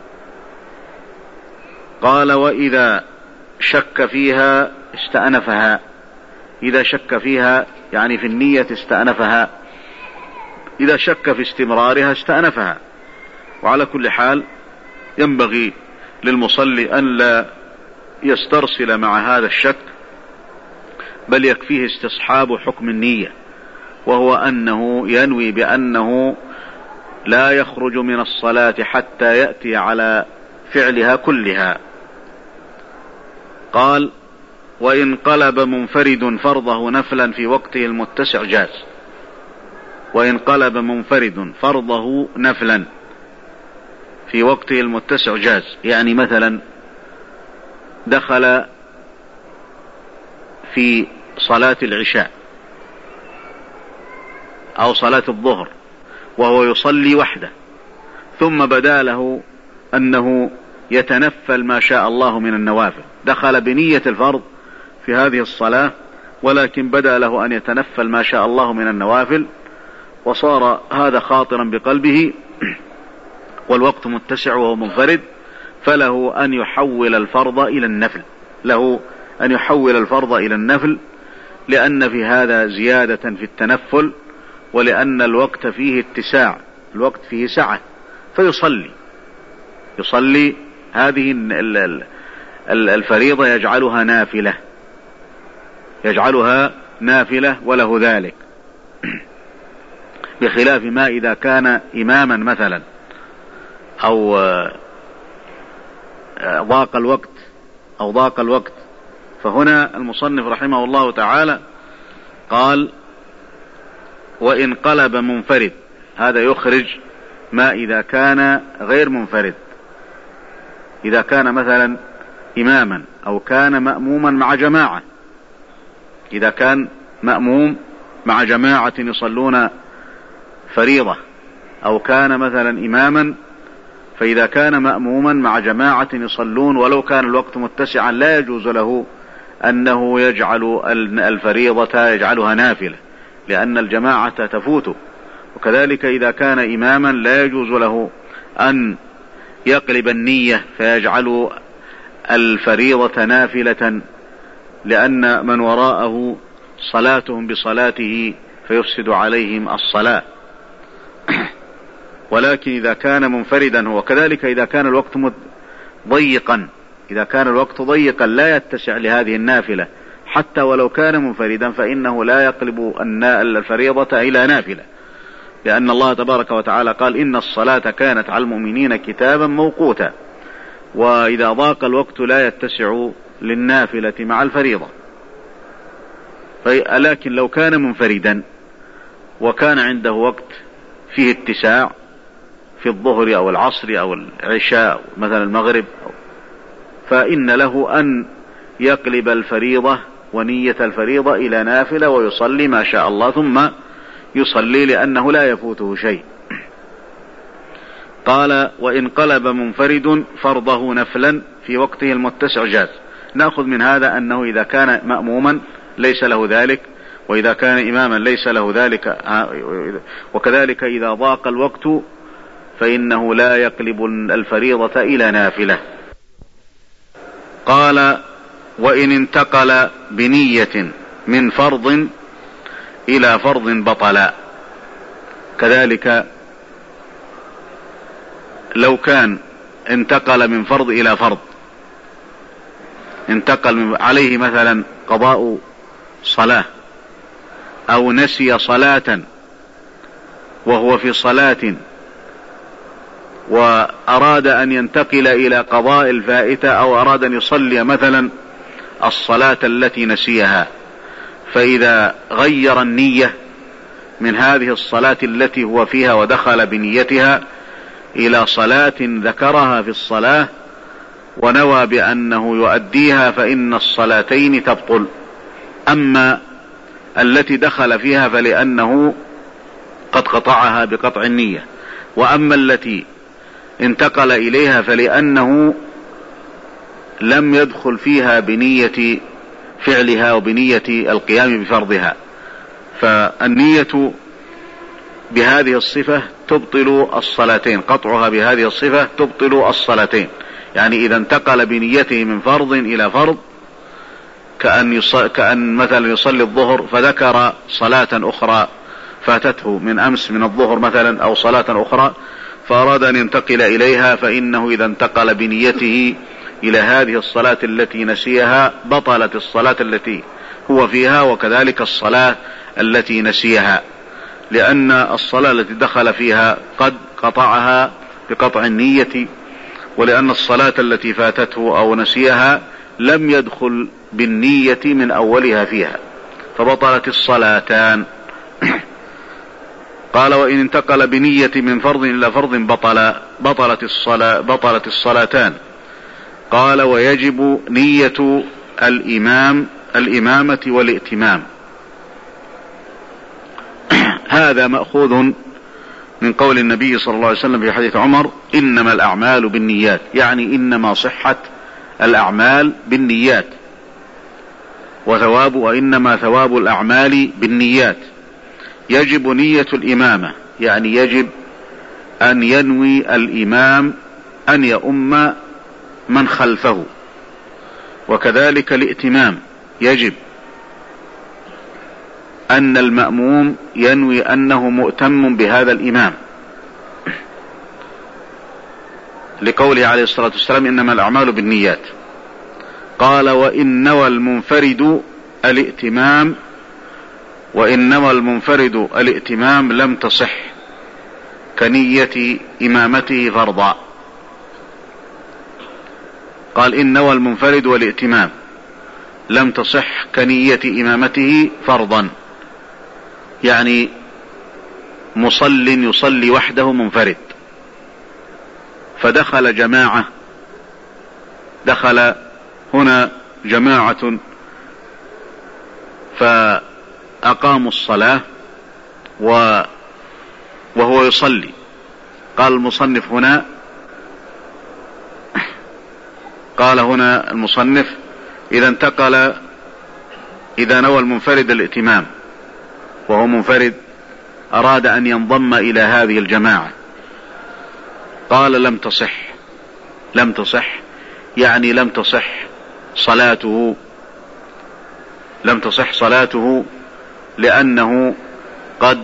قال وإذا شك فيها استأنفها، إذا شك فيها يعني في النية استأنفها، إذا شك في استمرارها استأنفها. وعلى كل حال ينبغي للمصلي أن لا يسترسل مع هذا الشك، بل يكفيه استصحاب حكم النية، وهو أنه ينوي بأنه لا يخرج من الصلاة حتى يأتي على فعلها كلها. قال وإن قلب منفرد فرضه نفلا في وقته المتسع جاز. وإن قلب منفرد فرضه نفلا في وقته المتسع جاز، يعني مثلا دخل في صلاة العشاء أو صلاة الظهر وهو يصلي وحده، ثم بدا له أنه يتنفل ما شاء الله من النوافل، دخل بنية الفرض في هذه الصلاة، ولكن بدا له أن يتنفل ما شاء الله من النوافل، وصار هذا خاطرا بقلبه والوقت متسع وهو منفرد، فله أن يحول الفرض إلى النفل، له أن يحول الفرض إلى النفل، لأن في هذا زيادة في التنفل، ولأن الوقت فيه اتساع، الوقت فيه سعة، فيصلي يصلي هذه الفريضة يجعلها نافلة، يجعلها نافلة وله ذلك، بخلاف ما إذا كان إماما مثلا أو ضاق الوقت أو ضاق الوقت. فهنا المصنف رحمه الله تعالى قال وإن قلب منفرد، هذا يخرج ما إذا كان غير منفرد، إذا كان مثلا إماما أو كان مأموما مع جماعة، إذا كان مأموم مع جماعة يصلون فريضة، أو كان مثلا إماما، فإذا كان مأموما مع جماعة يصلون ولو كان الوقت متسعا لا يجوز له أنه يجعل الفريضة يجعلها نافلة، لأن الجماعة تفوته. وكذلك إذا كان إماما لا يجوز له أن يقلب النية فيجعل الفريضة نافلة، لأن من وراءه صلاتهم بصلاته فيفسد عليهم الصلاة. ولكن إذا كان منفردا هو، كذلك إذا كان الوقت ضيقا، إذا كان الوقت ضيقا لا يتسع لهذه النافلة حتى ولو كان منفردا، فإنه لا يقلب الفريضة إلى نافلة، لأن الله تبارك وتعالى قال إن الصلاة كانت على المؤمنين كتابا موقوتا، وإذا ضاق الوقت لا يتسع للنافلة مع الفريضة. لكن لو كان منفردا وكان عنده وقت فيه اتساع في الظهر أو العصر أو العشاء مثلا المغرب، فإن له أن يقلب الفريضة ونية الفريضة إلى نافلة ويصلي ما شاء الله ثم يصلي، لأنه لا يفوته شيء. قال وإن قلب منفرد فرضه نفلا في وقته المتسع جاز. نأخذ من هذا أنه إذا كان مأموما ليس له ذلك، وإذا كان إماما ليس له ذلك، وكذلك إذا ضاق الوقت فإنه لا يقلب الفريضة إلى نافلة. قال وإن انتقل بنية من فرض إلى فرض بطلا، كذلك لو كان انتقل من فرض إلى فرض، انتقل عليه مثلا قضاء صلاة أو نسي صلاة وهو في صلاة وأراد أن ينتقل إلى قضاء الفائتة، أو أراد أن يصلي مثلا الصلاة التي نسيها، فإذا غير النية من هذه الصلاة التي هو فيها ودخل بنيتها إلى صلاة ذكرها في الصلاة ونوى بأنه يؤديها، فإن الصلاتين تبطل. أما التي دخل فيها فلأنه قد قطعها بقطع النية، وأما التي انتقل إليها فلأنه لم يدخل فيها بنية فعلها وبنية القيام بفرضها. فالنية بهذه الصفة تبطل الصلاتين، قطعها بهذه الصفة تبطل الصلاتين. يعني إذا انتقل بنيته من فرض إلى فرض، كأن, يص... كأن مثلا يصلي الظهر فذكر صلاة أخرى فاتته من أمس من الظهر مثلا أو صلاة أخرى فأراد أن ينتقل إليها، فإنه إذا انتقل بنيته إلى هذه الصلاة التي نسيها بطلت الصلاة التي هو فيها، وكذلك الصلاة التي نسيها، لأن الصلاة التي دخل فيها قد قطعها بقطع النية، ولأن الصلاة التي فاتته أو نسيها لم يدخل بالنية من أولها فيها، فبطلت الصلاتان. قال وإن انتقل بنية من فرض إلى فرض بطل بطلت الصلاة بطلت الصلاتان. قال ويجب نية الإمام الإمامة والائتمام. هذا مأخوذ من قول النبي صلى الله عليه وسلم في حديث عمر إنما الأعمال بالنيات، يعني إنما صحة الأعمال بالنيات، وثواب وإنما ثواب الأعمال بالنيات. يجب نية الإمامة، يعني يجب أن ينوي الإمام أن يؤم من خلفه، وكذلك الائتمام يجب أن المأموم ينوي أنه مؤتم بهذا الإمام، لقوله عليه الصلاة والسلام إنما الأعمال بالنيات. قال وإن نوى المنفرد الائتمام وإنما المنفرد الائتمام لم تصح كنية إمامته فرضا. قال إن نوى المنفرد والائتمام لم تصح كنية إمامته فرضا، يعني مصل يصلي وحده منفرد فدخل جماعة، دخل هنا جماعة فأقاموا الصلاة وهو يصلي. قال المصنف هنا قال هنا المصنف إذا انتقل إذا نوى المنفرد الائتمام وهو منفرد أراد أن ينضم إلى هذه الجماعة، قال لم تصح لم تصح يعني لم تصح صلاته لم تصح صلاته لأنه قد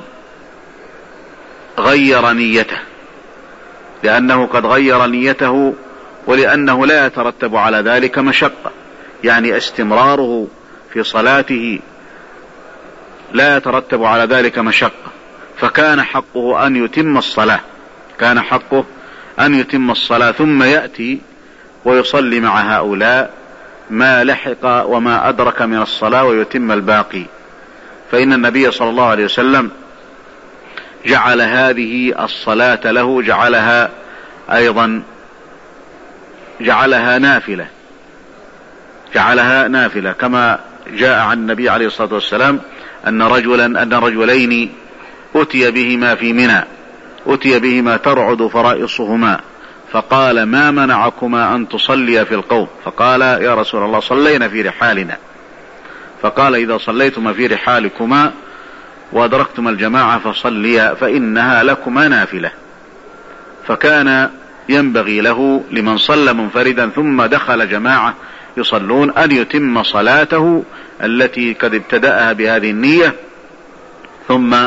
غير نيته لأنه قد غير نيته ولأنه لا يترتب على ذلك مشقة، يعني استمراره في صلاته لا يترتب على ذلك مشقة، فكان حقه أن يتم الصلاة كان حقه أن يتم الصلاة ثم يأتي ويصلي مع هؤلاء ما لحق وما أدرك من الصلاة ويتم الباقي. فإن النبي صلى الله عليه وسلم جعل هذه الصلاة له جعلها أيضا جعلها نافلة جعلها نافلة كما جاء عن النبي عليه الصلاة والسلام أن رجلا أن رجلين أتي بهما في منى أتي بهما ترعد فرائصهما فقال ما منعكما أن تصليا في القوم؟ فقال يا رسول الله صلينا في رحالنا. فقال إذا صليتما في رحالكما وأدركتما الجماعة فصليا فإنها لكما نافلة. فكان ينبغي له لمن صلى منفردا ثم دخل جماعة يصلون أن يتم صلاته التي قد ابتدأها بهذه النية ثم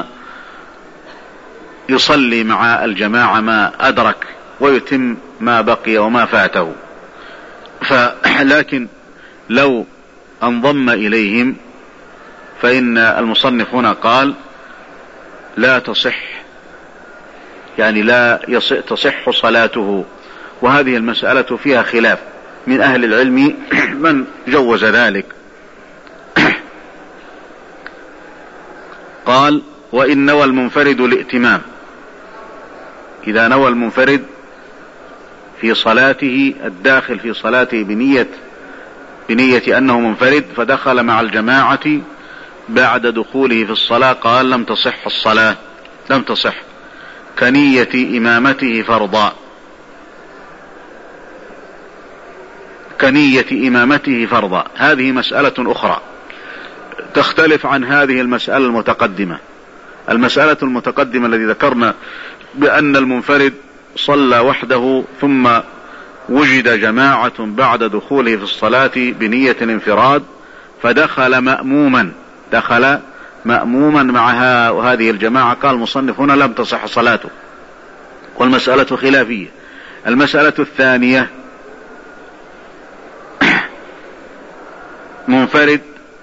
يصلي مع الجماعة ما أدرك ويتم ما بقي وما فاته. لكن لو انضم إليهم فإن المصنف هنا قال لا تصح يعني لا تصح صلاته، وهذه المسألة فيها خلاف من أهل العلم من جوز ذلك. قال وإن نوى المنفرد الائتمام، إذا نوى المنفرد في صلاته الداخل في صلاته بنية بنية أنه منفرد فدخل مع الجماعة بعد دخوله في الصلاة قال لم تصح الصلاة لم تصح كنية إمامته فرضا كنية إمامته فرضا. هذه مسألة أخرى تختلف عن هذه المسألة المتقدمة. المسألة المتقدمة التي ذكرنا بأن المنفرد صلى وحده ثم وجد جماعة بعد دخوله في الصلاة بنية الانفراد فدخل مأموما دخل مأموما معها وهذه الجماعة، قال المصنف هنا لم تصح صلاته، والمسألة خلافية. المسألة الثانية منفرد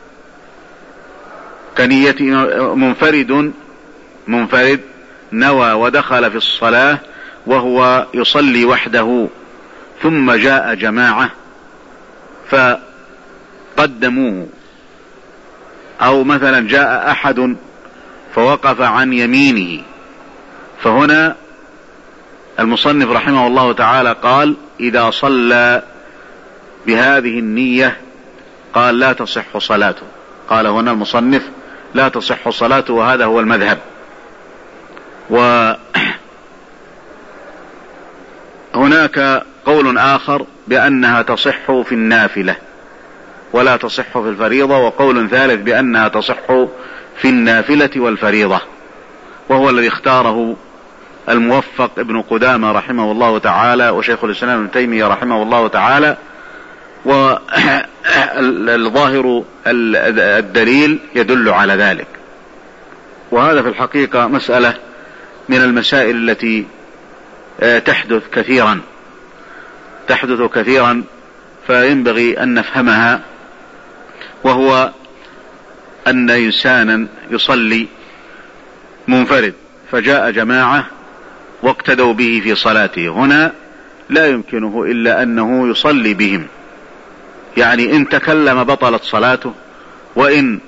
كنية منفرد منفرد نوى ودخل في الصلاة وهو يصلي وحده ثم جاء جماعة فقدموه، أو مثلا جاء أحد فوقف عن يمينه، فهنا المصنف رحمه الله تعالى قال إذا صلى بهذه النية قال لا تصح صلاته. قال هنا المصنف لا تصح صلاته، وهذا هو المذهب. وهناك قول آخر بأنها تصح في النافلة ولا تصح في الفريضة، وقول ثالث بأنها تصح في النافلة والفريضة، وهو الذي اختاره الموفق ابن قدامة رحمه الله تعالى وشيخ الإسلام ابن تيمية رحمه الله تعالى. والظاهر الدليل يدل على ذلك. وهذا في الحقيقة مسألة من المسائل التي تحدث كثيرا تحدث كثيرا فينبغي أن نفهمها، وهو أن إنسانا يصلي منفرد فجاء جماعة واقتدوا به في صلاته، هنا لا يمكنه إلا أنه يصلي بهم، يعني إن تكلم بطلت صلاته، وإن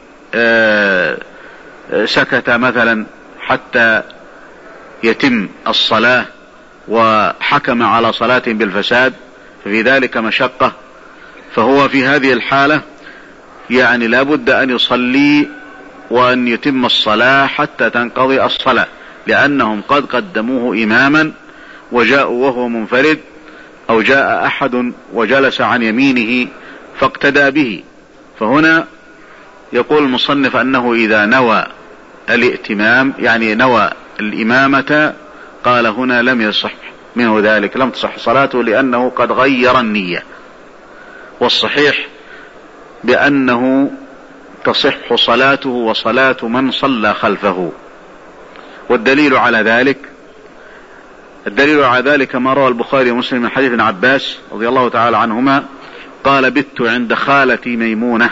سكت مثلا حتى يتم الصلاة وحكم على صلاة بالفساد ففي ذلك مشقة، فهو في هذه الحالة يعني لا بد أن يصلي وأن يتم الصلاة حتى تنقضي الصلاة، لأنهم قد قدموه إماما وجاءوا وهو منفرد، أو جاء أحد وجلس عن يمينه فاقتدى به. فهنا يقول المصنف أنه إذا نوى الائتمام يعني نوى الإمامة، قال هنا لم يصح منه ذلك، لم تصح صلاته لأنه قد غير النية، والصحيح بأنه تصح صلاته وصلاة من صلى خلفه. والدليل على ذلك الدليل على ذلك ما روى البخاري ومسلم من حديث ابن عباس رضي الله تعالى عنهما قال: بت عند خالتي ميمونة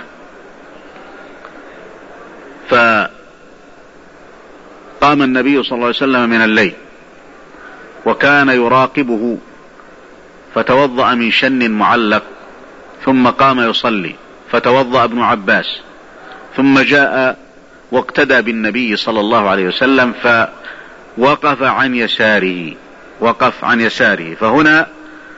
فقام النبي صلى الله عليه وسلم من الليل وكان يراقبه، فتوضأ من شن معلق ثم قام يصلي، فتوضأ ابن عباس ثم جاء واقتدى بالنبي صلى الله عليه وسلم فوقف عن يساره وقف عن يساره فهنا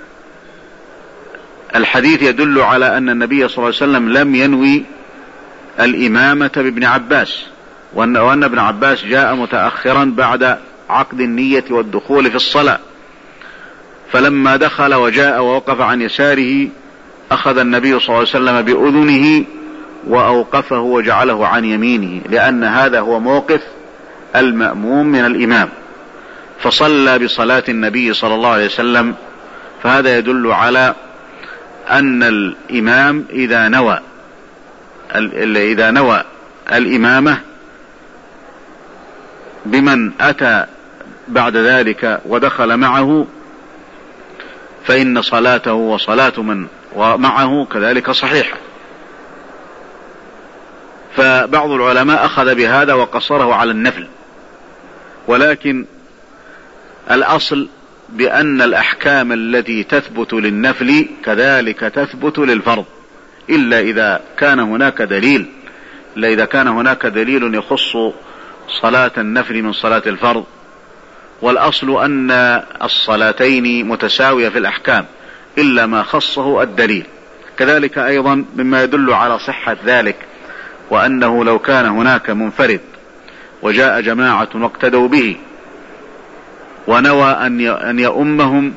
الحديث يدل على أن النبي صلى الله عليه وسلم لم ينوي الإمامة بابن عباس، وأن, وأن ابن عباس جاء متأخرا بعد عقد النية والدخول في الصلاة، فلما دخل وجاء ووقف عن يساره أخذ النبي صلى الله عليه وسلم بأذنه وأوقفه وجعله عن يمينه، لأن هذا هو موقف المأموم من الإمام، فصلى بصلاة النبي صلى الله عليه وسلم. فهذا يدل على أن الإمام إذا نوى إذا نوى الإمامة بمن أتى بعد ذلك ودخل معه فإن صلاته وصلاة من ومعه كذلك صحيحة. فبعض العلماء أخذ بهذا وقصره على النفل، ولكن الأصل بأن الأحكام التي تثبت للنفل كذلك تثبت للفرض، إلا إذا كان هناك دليل إلا إذا كان هناك دليل يخص صلاة النفل من صلاة الفرض، والأصل أن الصلاتين متساوية في الأحكام إلا ما خصه الدليل. كذلك أيضا مما يدل على صحة ذلك وأنه لو كان هناك منفرد وجاء جماعة واقتدوا به ونوى أن يؤمهم،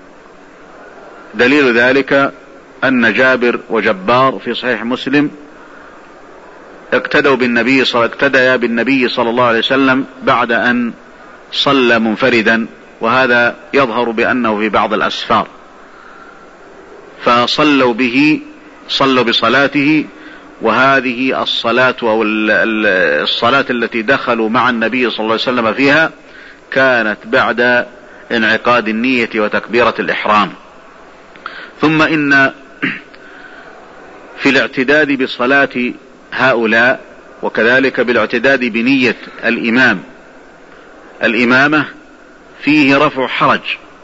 دليل ذلك أن جابر وجبار في صحيح مسلم اقتدوا بالنبي صلى اقتديا بالنبي صلى الله عليه وسلم بعد أن صلى منفردا، وهذا يظهر بأنه في بعض الأسفار، فصلوا به صلوا بصلاته، وهذه الصلاة أو الصلاة التي دخلوا مع النبي صلى الله عليه وسلم فيها كانت بعد انعقاد النية وتكبيرة الإحرام. ثم إن في الاعتداد بصلاة هؤلاء وكذلك بالاعتداد بنية الإمام الإمامة فيه رفع حرج،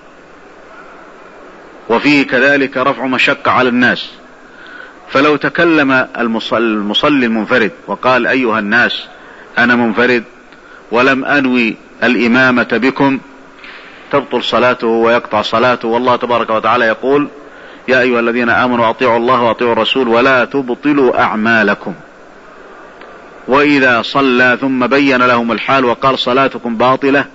وفيه كذلك رفع مشقة على الناس. فلو تكلم المصلي المنفرد وقال: أيها الناس أنا منفرد ولم أنوي الإمامة بكم، تبطل صلاته ويقطع صلاته، والله تبارك وتعالى يقول: يا أيها الذين آمنوا أطيعوا الله وأطيعوا الرسول ولا تبطلوا أعمالكم. وإذا صلى ثم بين لهم الحال وقال صلاتكم باطلة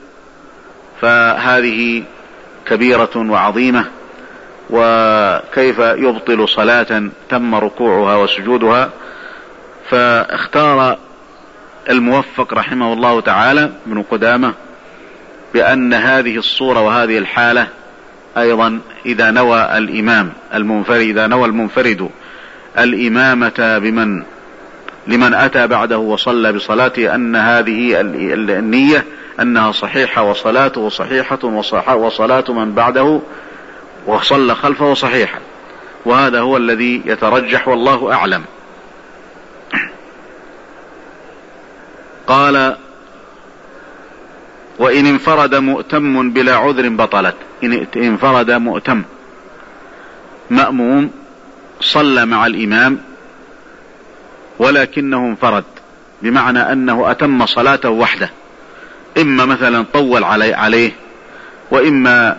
فهذه كبيرة وعظيمة، وكيف يبطل صلاة تم ركوعها وسجودها؟ فاختار الموفق رحمه الله تعالى ابن قدامة بأن هذه الصورة وهذه الحالة أيضا إذا نوى الإمام المنفرد إذا نوى المنفرد الإمامة بمن لمن أتى بعده وصلى بصلاته أن هذه النية أنها صحيحة، وصلاته صحيحة، وصلاة من بعده وصلى خلفه صحيحة، وهذا هو الذي يترجح والله أعلم. قال وإن انفرد مؤتم بلا عذر بطلت. إن انفرد مؤتم مأموم صلى مع الإمام ولكنه انفرد، بمعنى أنه أتم صلاته وحده، إما مثلا طول عليه وإما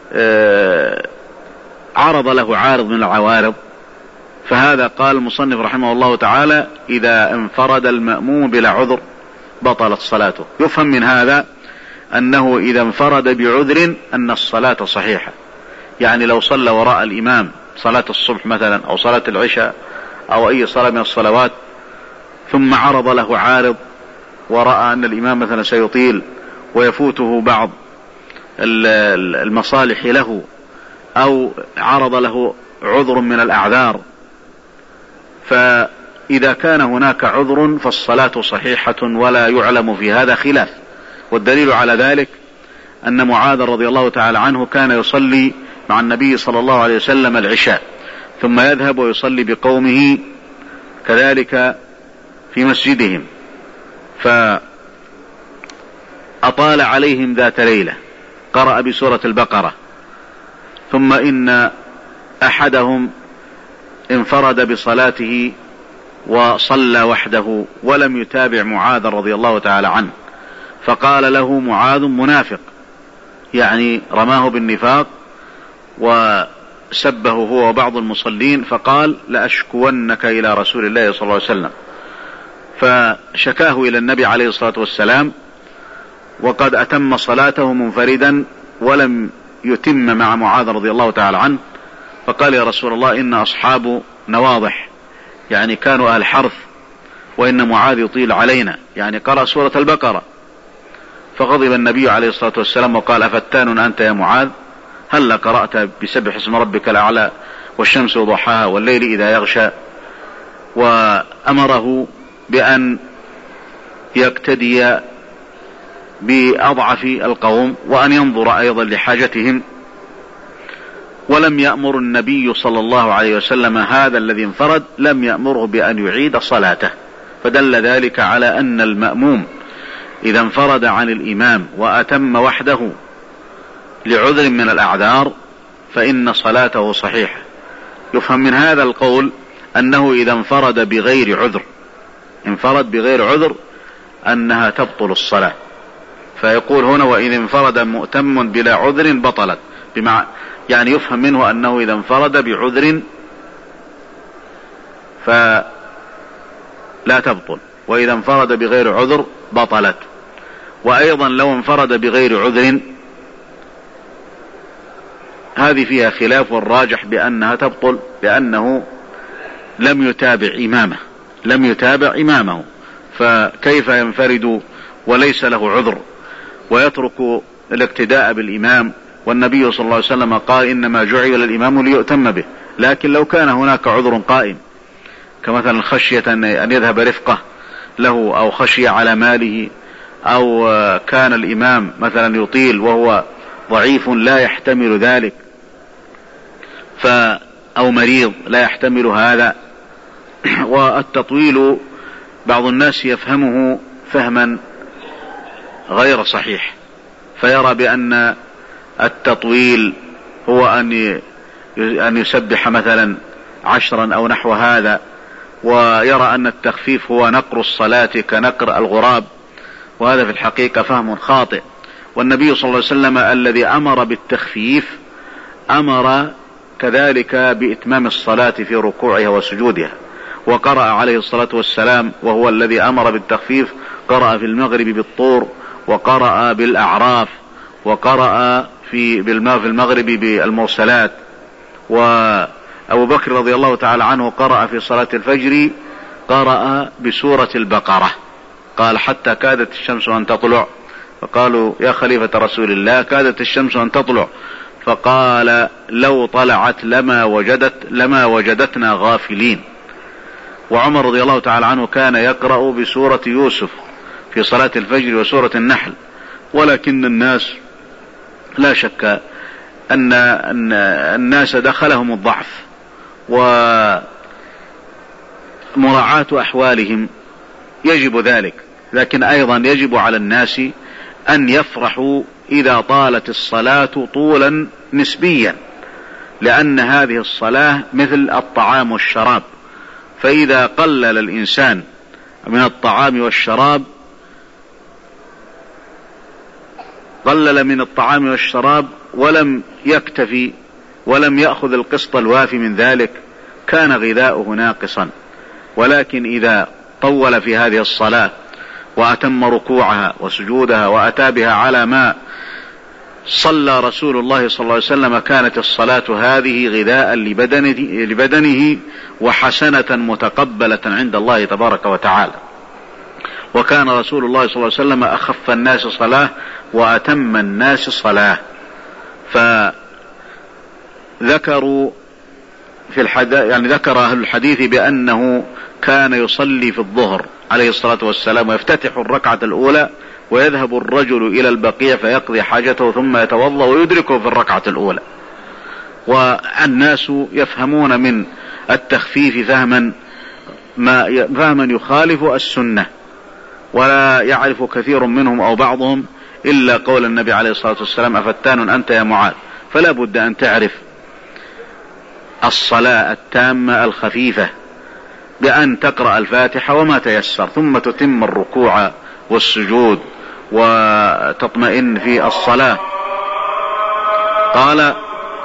عرض له عارض من العوارض، فهذا قال المصنف رحمه الله تعالى إذا انفرد المأموم بلا عذر بطلت صلاته. يفهم من هذا أنه إذا انفرد بعذر أن الصلاة صحيحة، يعني لو صلى وراء الإمام صلاة الصبح مثلا أو صلاة العشاء أو أي صلاة من الصلوات ثم عرض له عارض ورأى أن الإمام مثلا سيطيل ويفوته بعض المصالح له أو عرض له عذر من الأعذار، فإذا كان هناك عذر فالصلاة صحيحة ولا يعلم في هذا خلاف. والدليل على ذلك أن معاذ رضي الله تعالى عنه كان يصلي مع النبي صلى الله عليه وسلم العشاء ثم يذهب ويصلي بقومه كذلك في مسجدهم، فأطال عليهم ذات ليلة قرأ بسورة البقرة، ثم إن أحدهم انفرد بصلاته وصلى وحده ولم يتابع معاذ رضي الله تعالى عنه، فقال له معاذ منافق، يعني رماه بالنفاق وسبه هو وبعض المصلين، فقال لأشكونك إلى رسول الله صلى الله عليه وسلم، فشكاه إلى النبي عليه الصلاة والسلام وقد أتم صلاته منفردا ولم يتم مع معاذ رضي الله تعالى عنه، فقال يا رسول الله إن أصحاب نواضح، يعني كانوا أهل حرث، وإن معاذ يطيل علينا، يعني قرأ سورة البقرة. فغضب النبي عليه الصلاة والسلام وقال أفتان أنت يا معاذ، هل قرأت بسبح اسم ربك الأعلى والشمس وضحاها والليل إذا يغشى؟ وأمره بأن يقتدي بأضعف القوم وأن ينظر أيضا لحاجتهم، ولم يأمر النبي صلى الله عليه وسلم هذا الذي انفرد لم يأمره بأن يعيد صلاته، فدل ذلك على أن المأموم إذا انفرد عن الإمام وأتم وحده لعذر من الأعذار فإن صلاته صحيحة. يفهم من هذا القول أنه إذا انفرد بغير عذر انفرد بغير عذر أنها تبطل الصلاة، فيقول هنا وإذا انفرد مؤتم بلا عذر بطلت، بمعنى يعني يفهم منه أنه إذا انفرد بعذر فلا تبطل، وإذا انفرد بغير عذر بطلت. وأيضا لو انفرد بغير عذر هذه فيها خلاف، والراجح بأنها تبطل لأنه لم يتابع إمامه لم يتابع إمامه فكيف ينفرد وليس له عذر ويترك الاقتداء بالإمام؟ والنبي صلى الله عليه وسلم قال إنما جعل الإمام ليؤتم به، لكن لو كان هناك عذر قائم كمثلا خشية أن يذهب رفقه له أو خشية على ماله أو كان الإمام مثلا يطيل وهو ضعيف لا يحتمل ذلك ف أو مريض لا يحتمل هذا، والتطويل بعض الناس يفهمه فهما غير صحيح، فيرى بأن التطويل هو أن أن يسبح مثلا عشرا أو نحو هذا، ويرى أن التخفيف هو نقر الصلاة كنقر الغراب، وهذا في الحقيقة فهم خاطئ. والنبي صلى الله عليه وسلم الذي أمر بالتخفيف أمر كذلك بإتمام الصلاة في ركوعها وسجودها، وقرأ عليه الصلاة والسلام وهو الذي أمر بالتخفيف قرأ في المغرب بالطور وقرأ بالأعراف وقرأ في المغرب بالمرسلات، وأبو بكر رضي الله تعالى عنه قرأ في صلاة الفجر قرأ بسورة البقرة، قال حتى كادت الشمس أن تطلع، فقالوا يا خليفة رسول الله كادت الشمس أن تطلع، فقال لو طلعت لما وجدت لما وجدتنا غافلين. وعمر رضي الله تعالى عنه كان يقرأ بسورة يوسف في صلاة الفجر وسورة النحل، ولكن الناس لا شك أن الناس دخلهم الضعف ومراعاة أحوالهم يجب ذلك، لكن أيضا يجب على الناس أن يفرحوا إذا طالت الصلاة طولا نسبيا، لأن هذه الصلاة مثل الطعام والشراب، فإذا قلل الإنسان من الطعام والشراب قلل من الطعام والشراب ولم يكتفي ولم يأخذ القسط الوافي من ذلك كان غذاؤه ناقصا. ولكن إذا طول في هذه الصلاة وأتم ركوعها وسجودها وأتى بها على ما صلى رسول الله صلى الله عليه وسلم كانت الصلاة هذه غذاء لبدنه, لبدنه وحسنة متقبلة عند الله تبارك وتعالى. وكان رسول الله صلى الله عليه وسلم أخف الناس صلاة وأتم الناس صلاة. فذكروا في الحديث يعني ذكر أهل الحديث بأنه كان يصلي في الظهر عليه الصلاة والسلام ويفتتح الركعة الأولى ويذهب الرجل إلى البقيع فيقضي حاجته ثم يتوضأ ويدركه في الركعة الأولى. والناس يفهمون من التخفيف فهما ما فهما يخالف السنة، ولا يعرف كثير منهم أو بعضهم إلا قول النبي عليه الصلاة والسلام أفتان أنت يا معاذ. فلا بد أن تعرف الصلاة التامة الخفيفة بأن تقرأ الفاتحة وما تيسر، ثم تتم الركوع والسجود وتطمئن في الصلاة. قال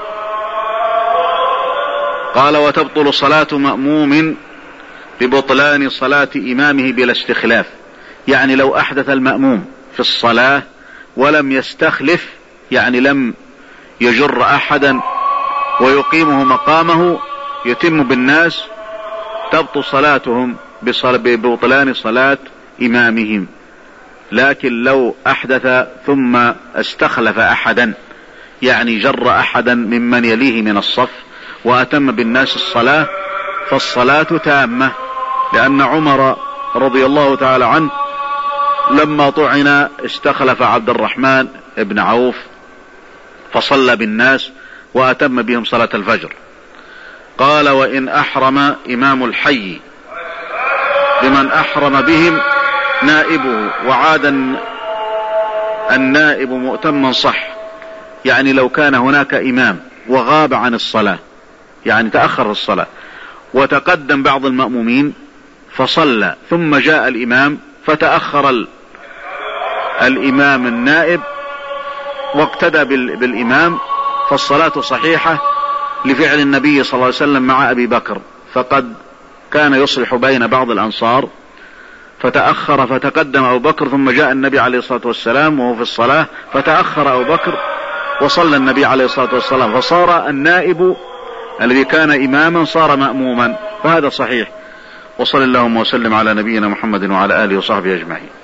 قال وتبطل صلاة مأموم ببطلان صلاة إمامه بلا استخلاف، يعني لو أحدث المأموم في الصلاة ولم يستخلف، يعني لم يجر أحدا ويقيمه مقامه يتم بالناس، تبطل صلاتهم ببطلان صلاة إمامهم. لكن لو أحدث ثم استخلف أحدا، يعني جر أحدا ممن يليه من الصف وأتم بالناس الصلاة، فالصلاة تامة. لأن عمر رضي الله تعالى عنه لما طعن استخلف عبد الرحمن بن عوف فصلى بالناس وأتم بهم صلاة الفجر. قال وإن أحرم إمام الحي بمن أحرم بهم نائبه وعاد النائب مؤتما صح، يعني لو كان هناك إمام وغاب عن الصلاة، يعني تأخر الصلاة وتقدم بعض المأمومين فصلى ثم جاء الإمام فتأخر الإمام النائب واقتدى بالإمام، فالصلاة صحيحة لفعل النبي صلى الله عليه وسلم مع أبي بكر، فقد كان يصلح بين بعض الأنصار فتأخر فتقدم أبو بكر ثم جاء النبي عليه الصلاة والسلام وهو في الصلاة فتأخر أبو بكر وصلى النبي عليه الصلاة والسلام، فصار النائب الذي كان إماما صار مأموما، فهذا صحيح. وصلى اللهم وسلم على نبينا محمد وعلى آله وصحبه أجمعين.